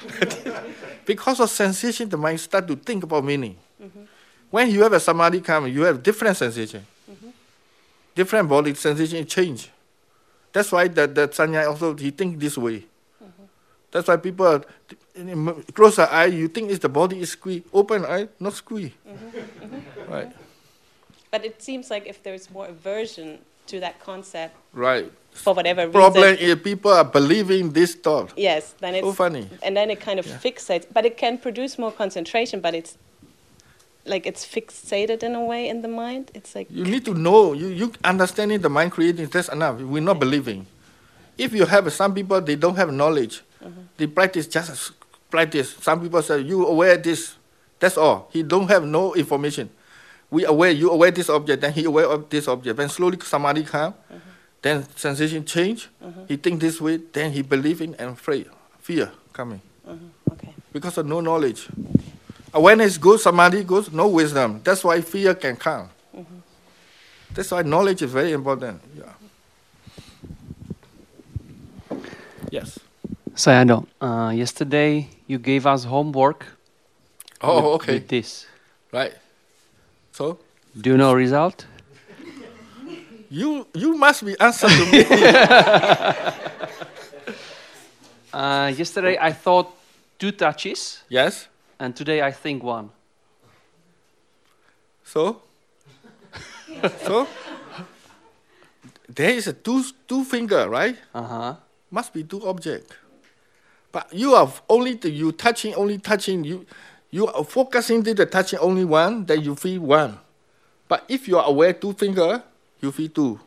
Because of sensation, the mind start to think about meaning. When you have a samadhi come, you have different sensation. Different body sensation change. That's why the, the sanya also, he think this way. That's why people, are, close the eye, you think it's the body is squeeze. Open eye, not squeeze. Right. But it seems like if there's more aversion to that concept, Right. for whatever reason. Problem is people are believing this thought. Yes, then it's So funny. and then it kind of Yeah. fixates, but it can produce more concentration. But it's like it's fixated in a way in the mind. It's like You need to know, you, you understanding the mind creating, that's enough. We're not believing. If you have some people, they don't have knowledge. They practice just as practice. Some people say, you aware this, that's all. He don't have no information. We aware, you aware this object, then he aware of this object. When slowly samadhi come, then sensation change. He think this way, then he believing and afraid, fear coming. Okay. Because of no knowledge. Awareness goes, samadhi goes, no wisdom. That's why fear can come. That's why knowledge is very important. Yeah. Yes. Sayadaw, uh, yesterday you gave us homework. Oh, with, okay. With this. Right. So? Do you know result? You you must be answered to me. uh, yesterday I thought two touches. Yes. And today I think one. So? So? There is a two two finger, right? Uh-huh. Must be two object. But you are only the, you touching, only touching, you you are focusing to the touching only one, then you feel one. But if you are aware two finger, you feel two.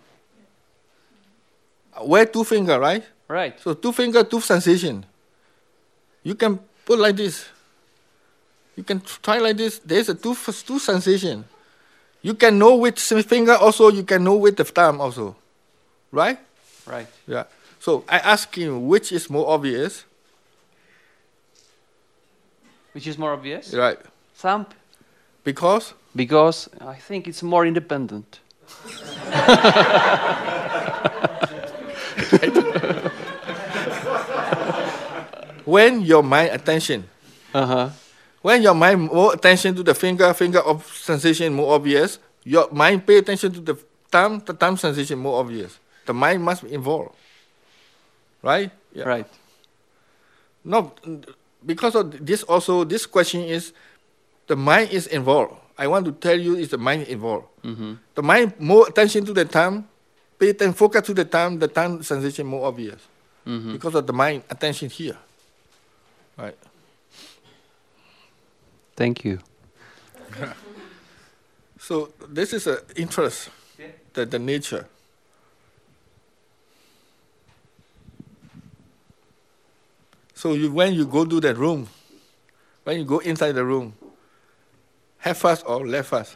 Aware two finger, right? Right. So two finger, two sensation. You can put like this. You can try like this. There's a two two sensation. You can know with finger also. You can know with the thumb also, right? Right. Yeah. So I ask him which is more obvious. Which is more obvious? Right. Thumb. Because? Because I think it's more independent. When your mind attention. Uh-huh. When your mind more attention to the finger, finger of sensation more obvious. Your mind pay attention to the thumb, the thumb sensation more obvious. The mind must be involved. Right? Yeah. Right. No, because of this also, this question is, the mind is involved. I want to tell you is the mind involved. Mm-hmm. The mind more attention to the thumb, pay attention, focus to the thumb, the thumb sensation more obvious. Mm-hmm. Because of the mind attention here. Right. Thank you. So this is an interest, yeah. the, the nature. So you, when you go to the room, when you go inside the room, head first or left first?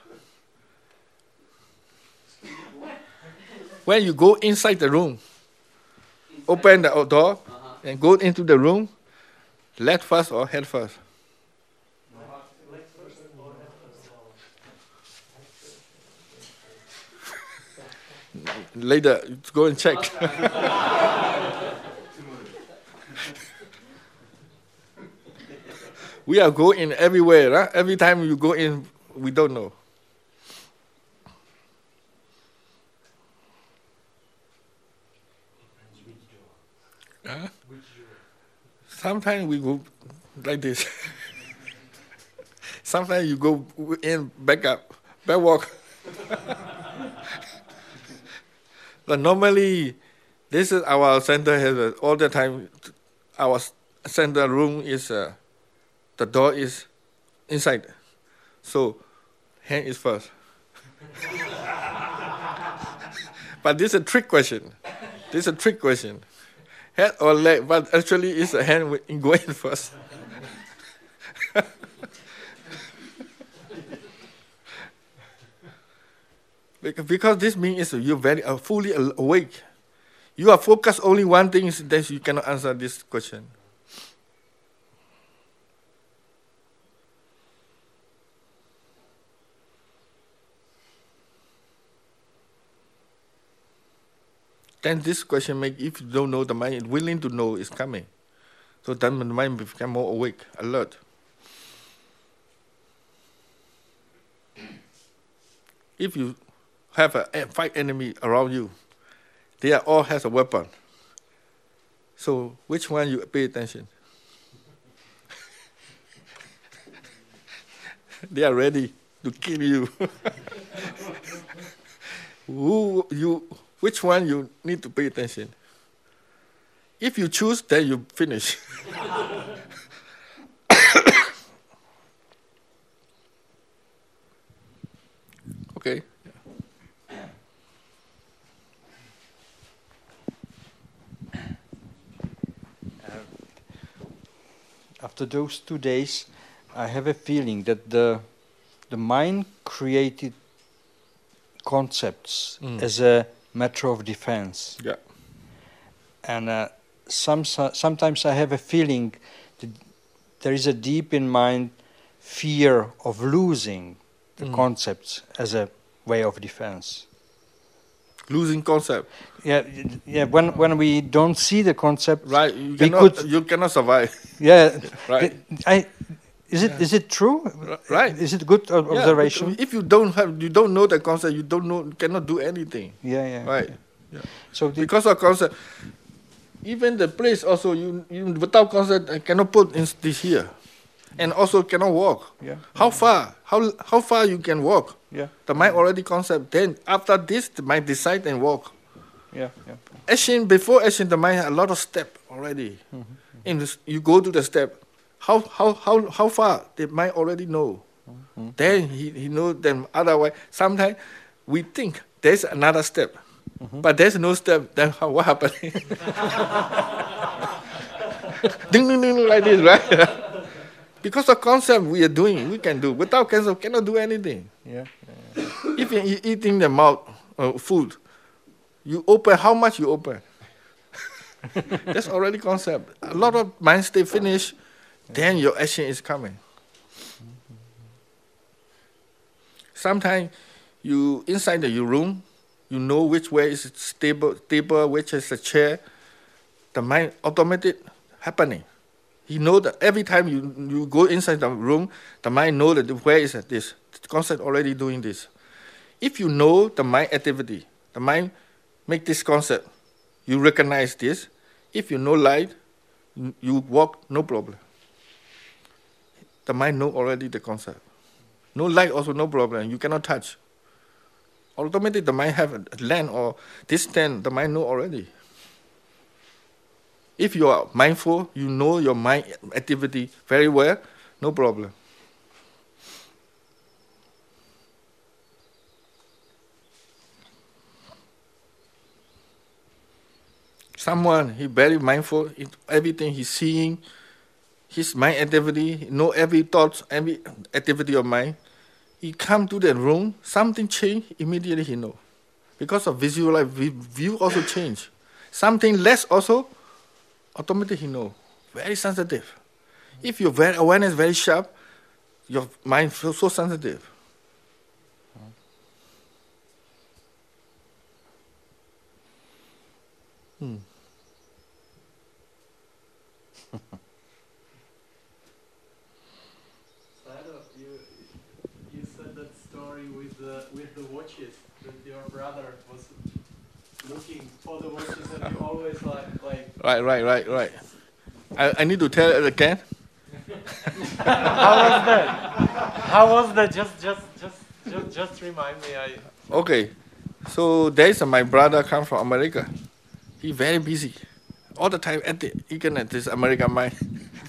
When you go inside the room, inside open the door uh-huh. and go into the room, left first or head first? Later, go and check. We are going everywhere. Right? Every time you go in, we don't know. Huh? Sometimes we go like this. Sometimes you go in, back up, back walk. But normally, this is our center has uh, all the time. Our s- center room is uh, the door is inside, so hand is first. But this is a trick question. This is a trick question. Head or leg, but actually it's a hand wi- going first. Bec- Because this means is you're very uh, fully al- awake. You are focused only one thing, is then you cannot answer this question. Then this question make if you don't know, the mind is willing to know is coming. So then the mind become more awake, alert. If you have a a fight enemy around you, they are all has a weapon. So which one you pay attention? They are ready to kill you. Who you? Which one you need to pay attention? If you choose, then you finish. Okay. After those two days, I have a feeling that the the mind created concepts Mm. as a matter of defense. Yeah. And uh, some sometimes I have a feeling that there is a deep in mind fear of losing the Mm. concepts as a way of defense. Losing concept. Yeah, y- yeah. When when we don't see the concept, Right. You we cannot. could. You cannot survive. Yeah. Right. I. Is it is it true? Right. Is it good ob- Yeah, observation? but if you don't have, you don't know the concept, you don't know, you cannot do anything. Yeah, yeah. Right. Yeah. So the, Because of concept, even the place also you, you without concept I cannot put in this here, and also cannot walk. Yeah. How far? How how far you can walk? Yeah. The mind already concept. Then after this, the mind decide and walk. Yeah, yeah. Action before action, the mind has a lot of step already. Mm-hmm. In this, you go to the step. How how how how far the mind already know. Mm-hmm. Then he he know them. Otherwise, sometimes we think there's another step, Mm-hmm. but there's no step. Then how, what happening? ding ding ding like this, right? Because the concept we are doing, we can do. Without concept, cannot do anything. Yeah. If you're eating the mouth uh, food, you open how much you open. That's already concept. A lot of mind state finish, then your action is coming. Sometimes you inside the your room, you know which way is stable table, which is a chair. The mind automatic happening. He know that every time you you go inside the room, the mind know that where is this. The concept already doing this. If you know the mind activity, the mind make this concept. You recognize this. If you know light, you walk, no problem. The mind know already the concept. No light also no problem. You cannot touch. Automatically the mind have a land or distance, the mind know already. If you are mindful, you know your mind activity very well, no problem. Someone, he very mindful in everything he's seeing, his mind activity, he know every thought, every activity of mind. He come to the room, something change, immediately he know. Because of visual view also change. Something less also, automatically he know. Very sensitive. If your very awareness very sharp, your mind feels so sensitive. Hmm. you, you said that story with the with the watches, that your brother was looking for the watches and you always like like Right, right, right, right. I, I need to tell it again. How was that? How was that? Just just just just just remind me. I Okay. So there's my brother come from America. He very busy. All the time at the internet, this American mind.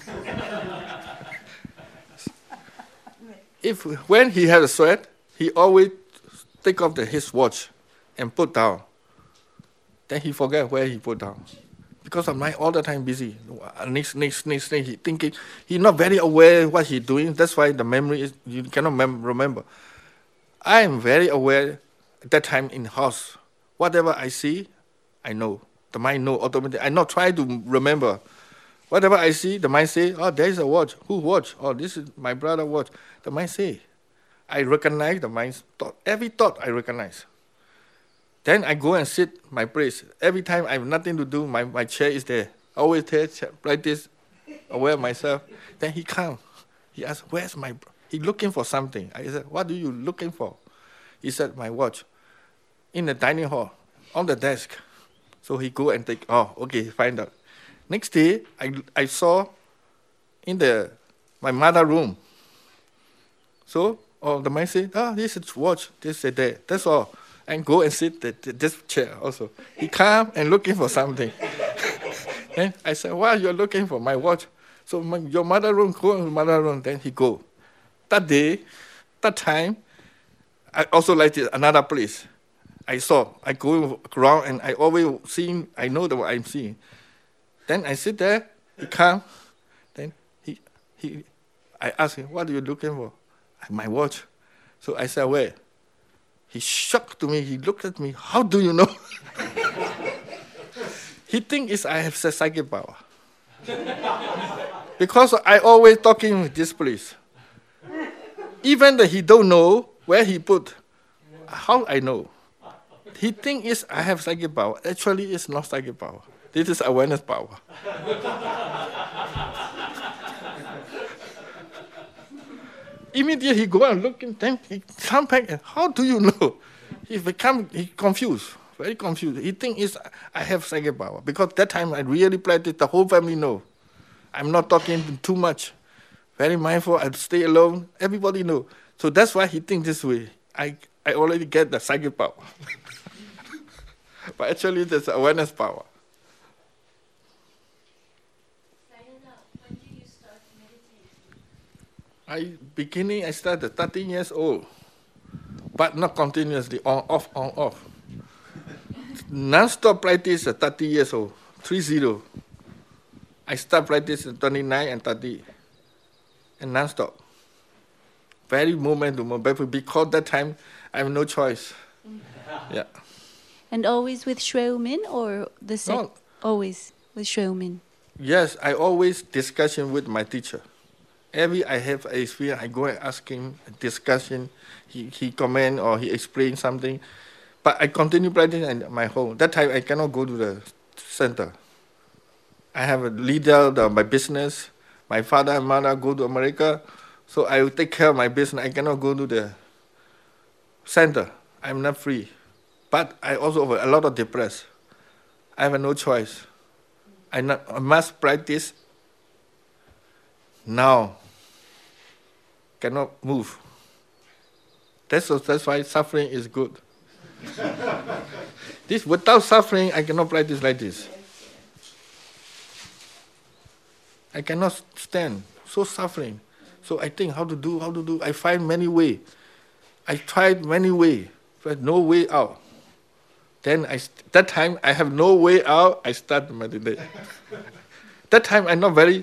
If when he had a sweat, he always take off the, his watch and put down. Then he forget where he put down. Because of my all the time busy. Next, next, next, next, he thinking, he not very aware what he doing. That's why the memory is, you cannot mem- remember. I am very aware at that time in house. Whatever I see, I know. The mind know automatically. I not try to remember. Whatever I see, the mind say, oh, there is a watch. Who watch? Oh, this is my brother watch. The mind say. I recognize the mind's thought. Every thought I recognize. Then I go and sit my place. Every time I have nothing to do, my, my chair is there. Always there, like this, aware of myself. Then he come. He asked, where's my... He looking for something. I said, what are you looking for? He said, my watch. In the dining hall, on the desk. So he go and take, oh, okay, find out. Next day, I, I saw in the my mother room. So, oh, the man said, oh, this is watch, this is there. That's all. And go and sit at this chair also. He come and looking for something. Then I said, why you're looking for my watch? So my, your mother room, go in mother room. Then he go. That day, that time, I also like it, another place. I saw, I go around and I always seeing, I know what I'm seeing. Then I sit there, he come, then he, he, I ask him, what are you looking for? My watch. So I said, where? He shocked to me, he looked at me, how do you know? He think it's I have psychic power. Because I always talking with this place. Even though he don't know where he put, how I know? He think it's I have psychic power. Actually, it's not psychic power. This is awareness power. Immediately he go and look and then he come back and how do you know? He become he confused, very confused. He think it's I have psychic power. Because that time I really practice, the whole family know. I'm not talking too much. Very mindful, I stay alone. Everybody know. So that's why he think this way. I, I already get the psychic power. But actually there's awareness power. I beginning I started thirteen years old, but not continuously, on off, on off. Non-stop practice at thirty years old, three zero. I start practice at twenty-nine and thirty, and non-stop. Very moment to moment, because that time I have no choice. Yeah. And always with Shui Min or the sec? No. Always with Shui Min. Yes, I always discussion with my teacher. Every I have a experience, I go and ask him, discussion, he, he comment or he explain something. But I continue practicing at my home. That time I cannot go to the center. I have a leader of my business. My father and mother go to America, so I will take care of my business. I cannot go to the center. I'm not free. But I also have a lot of depressed. I have no choice. I, not, I must practice now. Cannot move. That's, that's why suffering is good. This without suffering, I cannot practice like this. I cannot stand. So suffering. So I think how to do, how to do. I find many ways. I tried many ways, but no way out. Then I, that time I have no way out. I start meditate. That time I'm not very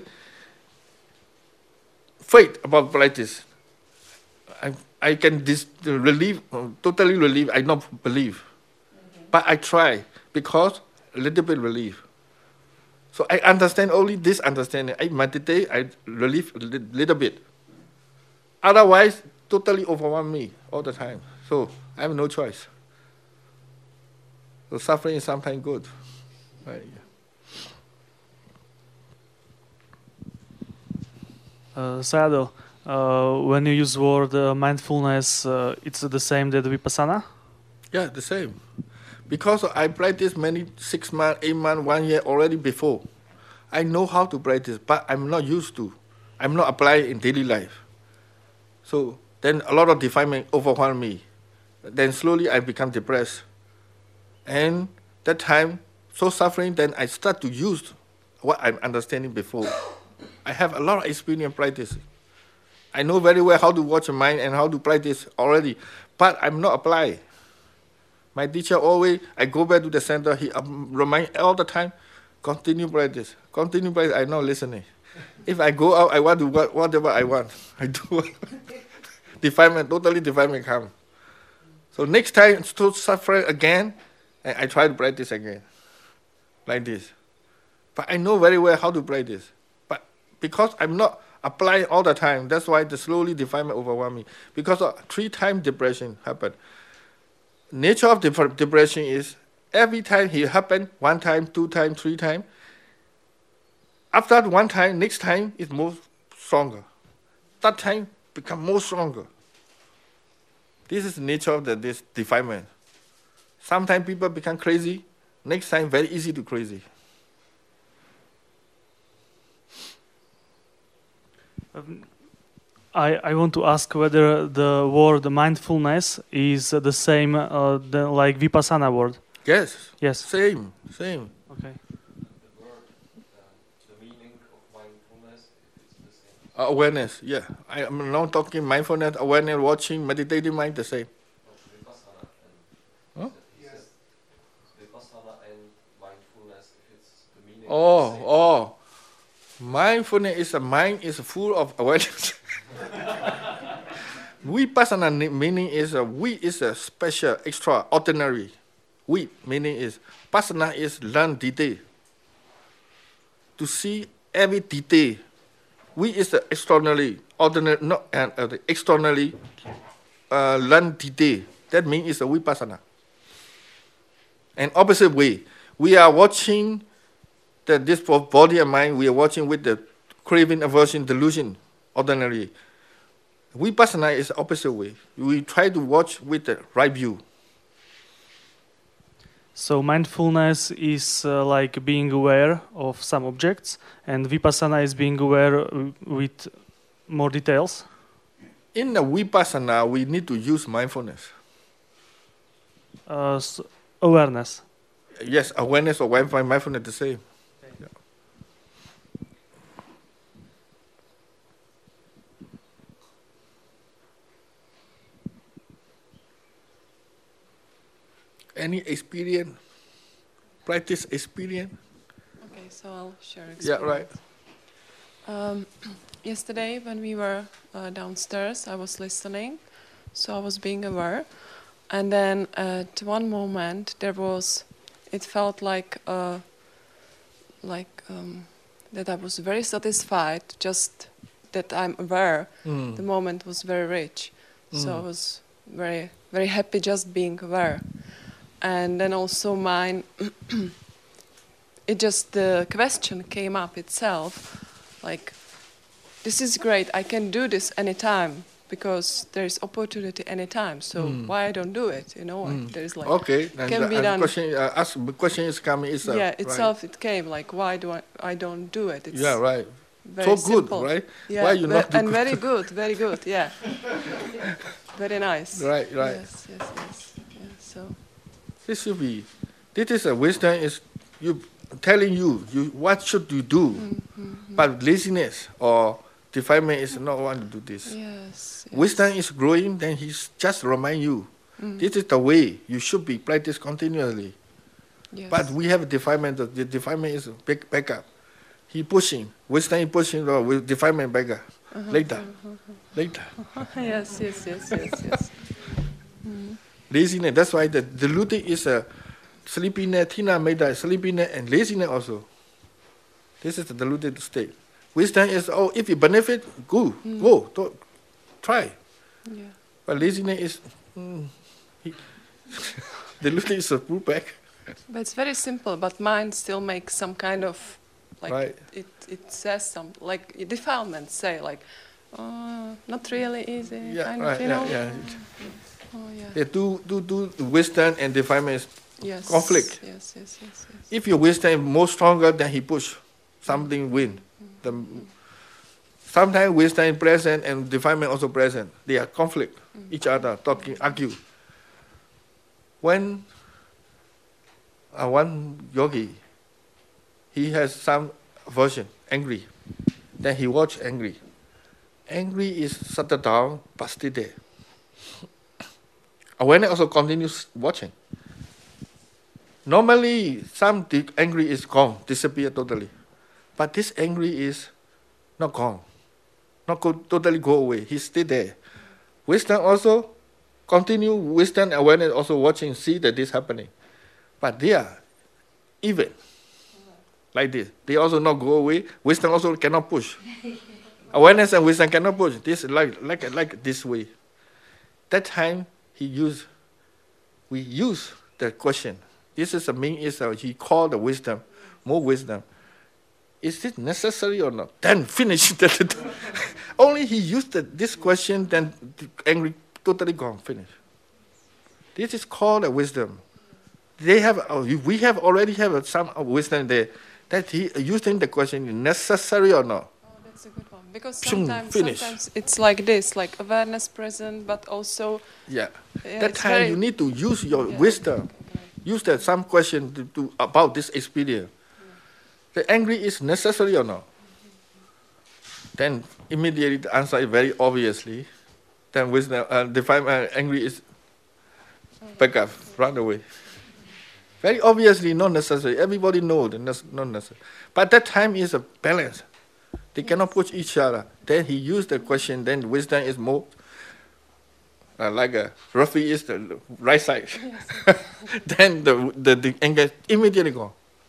afraid about practice. I I can dis, relieve, totally relieve. I not believe, but I try because a little bit relief. So I understand only this understanding. I meditate. I relieve a li- little bit. Otherwise, totally overwhelm me all the time. So I have no choice. So suffering is sometimes good. Right. Uh, Sayadaw, uh, when you use word uh, mindfulness, uh, it's the same that vipassana? Yeah, the same. Because I practice many six months, eight months, one year already before. I know how to practice, but I'm not used to. I'm not applying in daily life. So then a lot of defilement overwhelm me. Then slowly I become depressed. And that time, so suffering, then I start to use what I'm understanding before. I have a lot of experience practice. I know very well how to watch the mind and how to practice already, but I'm not applying. My teacher always, I go back to the center, he um, remind all the time, continue practice, continue practice, I'm not listening. If I go out, I want to what, whatever I want. I do defilement, totally defilement come. So next time, still suffer again, and I try to practice again, like this. But I know very well how to practice. But because I'm not applying all the time, that's why the slowly defilement overwhelm me. Because of three-time depression happened. Nature of dep- depression is every time it happen, one time, two time, three time. After one time, next time is more stronger. That time become more stronger. This is the nature of the, this defilement. Sometimes people become crazy. Next time, very easy to crazy. Um, I, I want to ask whether the word mindfulness is the same uh, the, like Vipassana word. Yes. Yes. Same. Same. Okay. The word, uh, the meaning of mindfulness is the same. Uh, awareness. Yeah. I am not talking mindfulness, awareness, watching, meditating mind, the same. Vipassana and huh? yes. Vipassana and mindfulness, if it's the meaning. Oh, the same. oh. Mindfulness is a mind is full of awareness. Vipassana meaning is a we is a special, extraordinary. We meaning is pasana is learn detail. To see every detail. We is the extraordinary, ordinary, not and uh, the extraordinary uh, learn detail. That means it's a vipassana. And opposite way, we are watching that this body and mind, we are watching with the craving, aversion, delusion, ordinary. Vipassana is the opposite way. We try to watch with the right view. So mindfulness is uh, like being aware of some objects, and Vipassana is being aware uh, with more details. In the Vipassana, we need to use mindfulness. Uh, so awareness. Yes, awareness or mindfulness the same. Yeah. Any experience, practice experience? Okay, so I'll share experience. Yeah, right. Um, yesterday, when we were uh, downstairs, I was listening, so I was being aware. And then at one moment, there was, it felt like, uh, like um, that I was very satisfied, just that I'm aware. Mm. The moment was very rich. Mm. So I was very, very happy just being aware. And then also mine, it just, the question came up itself, like, this is great, I can do this anytime, because there is opportunity anytime, so Mm. why I don't do it, you know, Mm. there is like, okay, and can the, be and done. Question, uh, ask, the question is coming, is, uh, yeah, right. itself it came, like, why do I, I don't do it? It's Yeah, right. very So good, simple. right? Yeah, Why you ve- not do and good? very good, very good, yeah. Very nice. Right, right. Yes, yes, yes. Yeah, so. This should be, this is a wisdom is you telling you, you what should you do, Mm-hmm. but laziness or defilement is not want to do this. Yes, yes. Wisdom is growing, then he's just remind you, Mm. this is the way you should be practice continuously. Yes. But we have defilement, the defilement is back, back up. He pushing, wisdom is pushing, uh, with defilement back up. Uh-huh, Later, uh-huh. later. yes, yes, yes, yes, yes. Mm. Laziness, that's why the deluded is a sleepiness, tina meda, sleepiness and laziness also. This is the deluded state. Wisdom is, oh, if you benefit, go, Mm. go, do, try. Yeah. But laziness is, mm, deluded is a pullback. But it's very simple, but mind still makes some kind of, like, Right. it, it says something, like defilements say, like, oh, not really easy, Yeah, kind right, of, you yeah, know? yeah. Oh, yeah. Yeah, do, do, do wisdom and defilement is Yes. conflict. Yes, yes, yes, yes. If your wisdom is more stronger, then he push, something win. The, sometimes wisdom is present and defilement also present. They are conflict, each other, talking, argue. When uh, one yogi, he has some aversion, angry. Then he watch angry. Angry is settled down, but still there. Awareness also continues watching. Normally, some the angry is gone, disappear totally. But this angry is not gone, not go, totally go away. He's still there. Wisdom also continue, wisdom awareness also watching, see that this happening. But they are even, like this. They also not go away. Wisdom also cannot push. Awareness and wisdom cannot push. This like like like this way. That time he used, we use the question. This is the main issue. He called the wisdom, more wisdom. Is it necessary or not? Then finish. Only he used the, this question, then the angry, totally gone, finish. This is called a wisdom. They have, we have already have some wisdom there. That he using the question, necessary or not? Oh, that's a good one. Because sometimes, finish. sometimes it's like this, like awareness present, but also... Yeah. yeah that time very, you need to use your yeah, wisdom. Okay. Use that some question to, to, about this experience. Yeah. The angry is necessary or not? Then immediately the answer is very obviously. Then wisdom, uh, define uh, angry is back up, run away. Very obviously not necessary. Everybody knows not necessary. But that time is a balance. They yes. cannot push each other. Then he used the question, then wisdom is more uh, like a roughly is the right side. Yes. Then the, the, the anger immediately gone.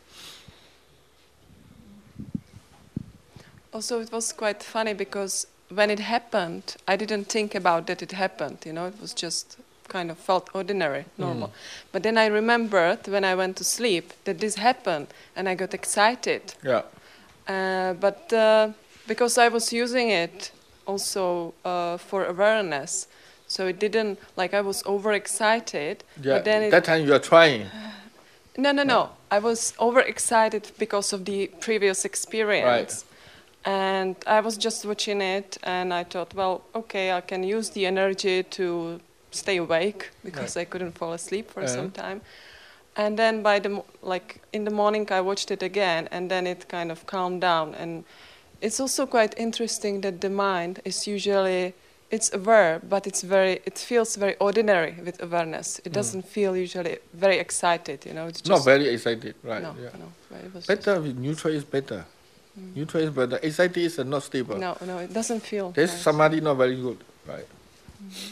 Also, it was quite funny because when it happened, I didn't think about that it happened. You know, it was just kind of felt ordinary, normal. Mm. But then I remembered when I went to sleep that this happened, and I got excited. Yeah. Uh, but uh, because I was using it also uh, for awareness, so it didn't, like I was overexcited. Yeah, but then it, that time you are trying. No, no, no. I was overexcited because of the previous experience. Right. And I was just watching it, and I thought, well, okay, I can use the energy to stay awake because right. I couldn't fall asleep for uh-huh. some time. And then by the like in the morning I watched it again, and then it kind of calmed down. And it's also quite interesting that the mind is usually it's aware, but it's very it feels very ordinary with awareness. It doesn't mm. feel usually very excited, you know. It's just not very excited, right? No, yeah. no. It was better with neutral is better. Mm. Neutral is better. Excited is not stable. No, no, it doesn't feel. This nice. samadhi not very good, right? Mm-hmm.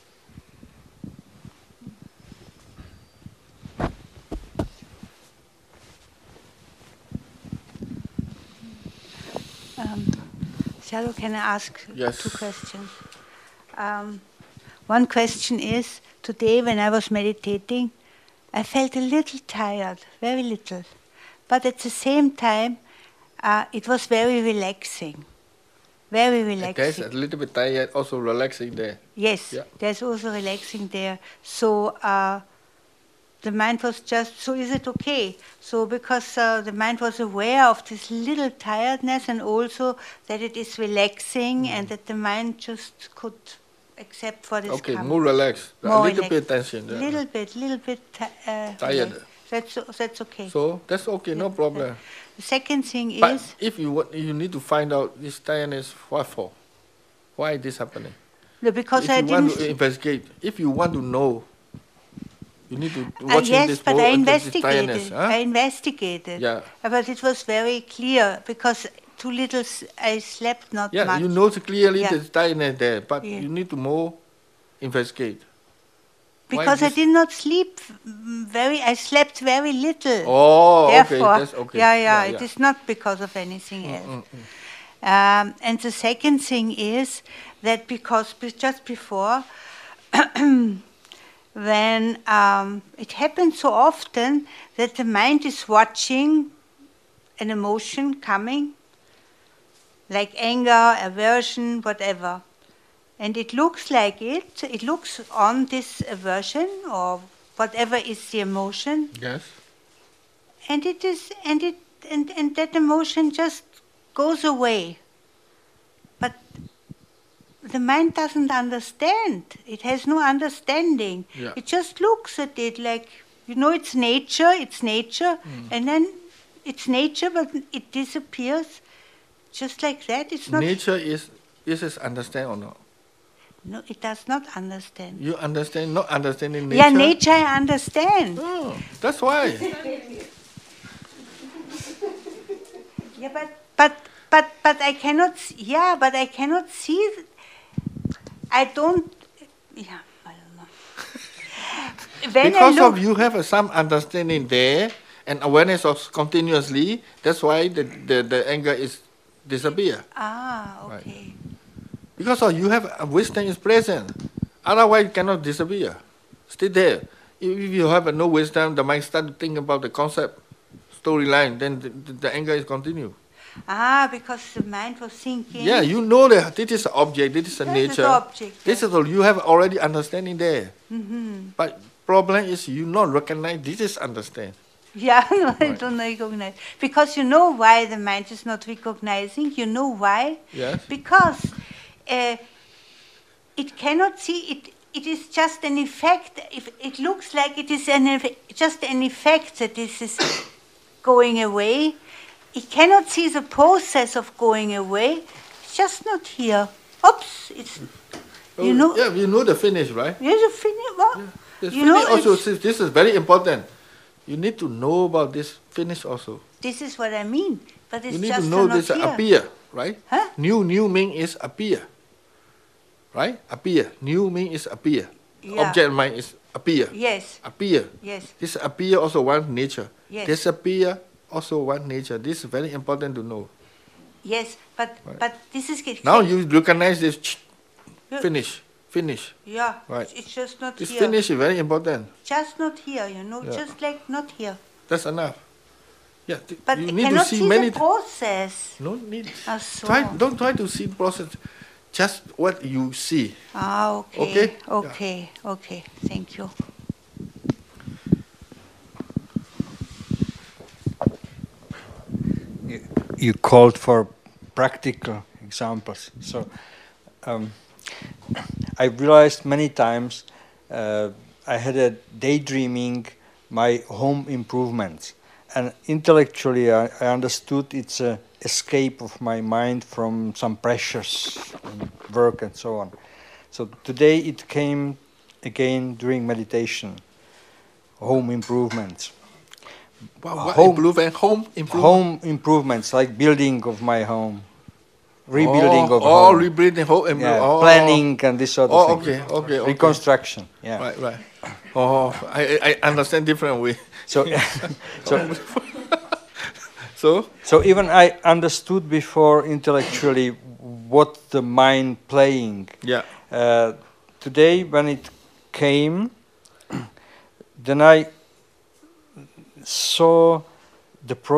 Um, Shadow, can I ask yes. two questions? Um, one question is, today when I was meditating, I felt a little tired, very little. But at the same time, uh, it was very relaxing. Very relaxing. There's a little bit tired, also relaxing there. Yes, yeah. There's also relaxing there. So uh, the mind was just, so is it okay? So because uh, the mind was aware of this little tiredness and also that it is relaxing mm. and that the mind just could accept what is okay, coming. more relaxed. More a little relaxed. bit tension. Yeah. Little bit, little bit uh, tired. Relaxed. That's that's okay. So that's okay, yeah, no problem. The second thing but is, if you want, you need to find out this tiredness what for, why this happening. No, because if I you didn't want to investigate, if you want to know, you need to watch uh, yes, this. but I investigated. This huh? I investigated. Yeah. But it was very clear because too little. I slept not yeah, much. you know clearly yeah. the tiredness there, but yeah. you need to more investigate. Because I did not sleep very, I slept very little. Oh, Therefore, okay, that's okay. Yeah, yeah, yeah, it yeah. is not because of anything mm, else. Mm, mm. Um, and the second thing is that because just before, when um, it happens so often that the mind is watching an emotion coming, like anger, aversion, whatever. And it looks like it, it looks on this aversion or whatever is the emotion. Yes. And it is, and it, and, and that emotion just goes away. But the mind doesn't understand. It has no understanding. Yeah. It just looks at it like You know, it's nature, it's nature, Mm. and then it's nature, but it disappears just like that. It's not. Nature is, is it understand or not? No, it does not understand. You understand, not understanding nature? Yeah, nature I understand. Oh, that's why. Yeah, but but but but I cannot. s- Yeah, but I cannot see. th- I don't. Yeah, I don't know. When Because I look, of you have uh, some understanding there and awareness of continuously, that's why the, the, the anger is disappear. ah, Right. okay. Because of you have uh, wisdom is present. Otherwise it cannot disappear. Still there. If if you have uh, no wisdom, the mind start to think about the concept, storyline, then the, the, the anger is continue. Ah, because the mind was thinking. Yeah, you know that this is an object, this is a This is nature. object, This is all you have already understanding there. Mm-hmm. But problem is you not recognize this is understand. Yeah, no, I don't recognize. Because you know why the mind is not recognizing. You know why? Yes. Because uh, it cannot see it. It is just an effect. If it looks like it is an eff- just an effect that this is going away, it cannot see the process of going away. It's just not here. Oops! It's you Oh, know. Yeah, you know the finish, right? There's a finish. What? The You finish know, also, it's- this this is very important. You need to know about this finish also. This is what I mean. But it's You need just to know not this here. appear, right? Huh? New, new mean is appear. Right? Appear. New mean is appear. Yeah. Object mind is appear. Yes. Appear. Yes. This appear also one nature. Yes. Disappear also one nature. This is very important to know. Yes, but Right. but this is get Now you recognize this ch- Yeah. finish. Finish. Yeah, Right. it's just not This here. finish is very important. Just not here, you know, Yeah. just like not here. That's enough. Yeah, th- But you I need to cannot see, see, many the process. No need. Ah, so. Try, don't try to see the process. Just what you see. Ah, okay. Okay? Okay. Okay. Thank you. You, you called for practical examples. So um, I realized many times uh, I had a daydreaming my home improvements. And intellectually I, I understood it's a escape of my mind from some pressures in work and so on. So today it came again during meditation, home improvements. What, what improvement? Home improvement? Home improvements, like building of my home, rebuilding oh, of oh, home. rebuilding home. impro- Yeah, oh, planning and this sort of oh, thing. okay, okay, okay. Reconstruction, yeah. Right, right. Oh, I, I I understand different way. So, so, so, so even I understood before intellectually what the mind playing. Yeah. Uh, today, when it came, then I saw the pro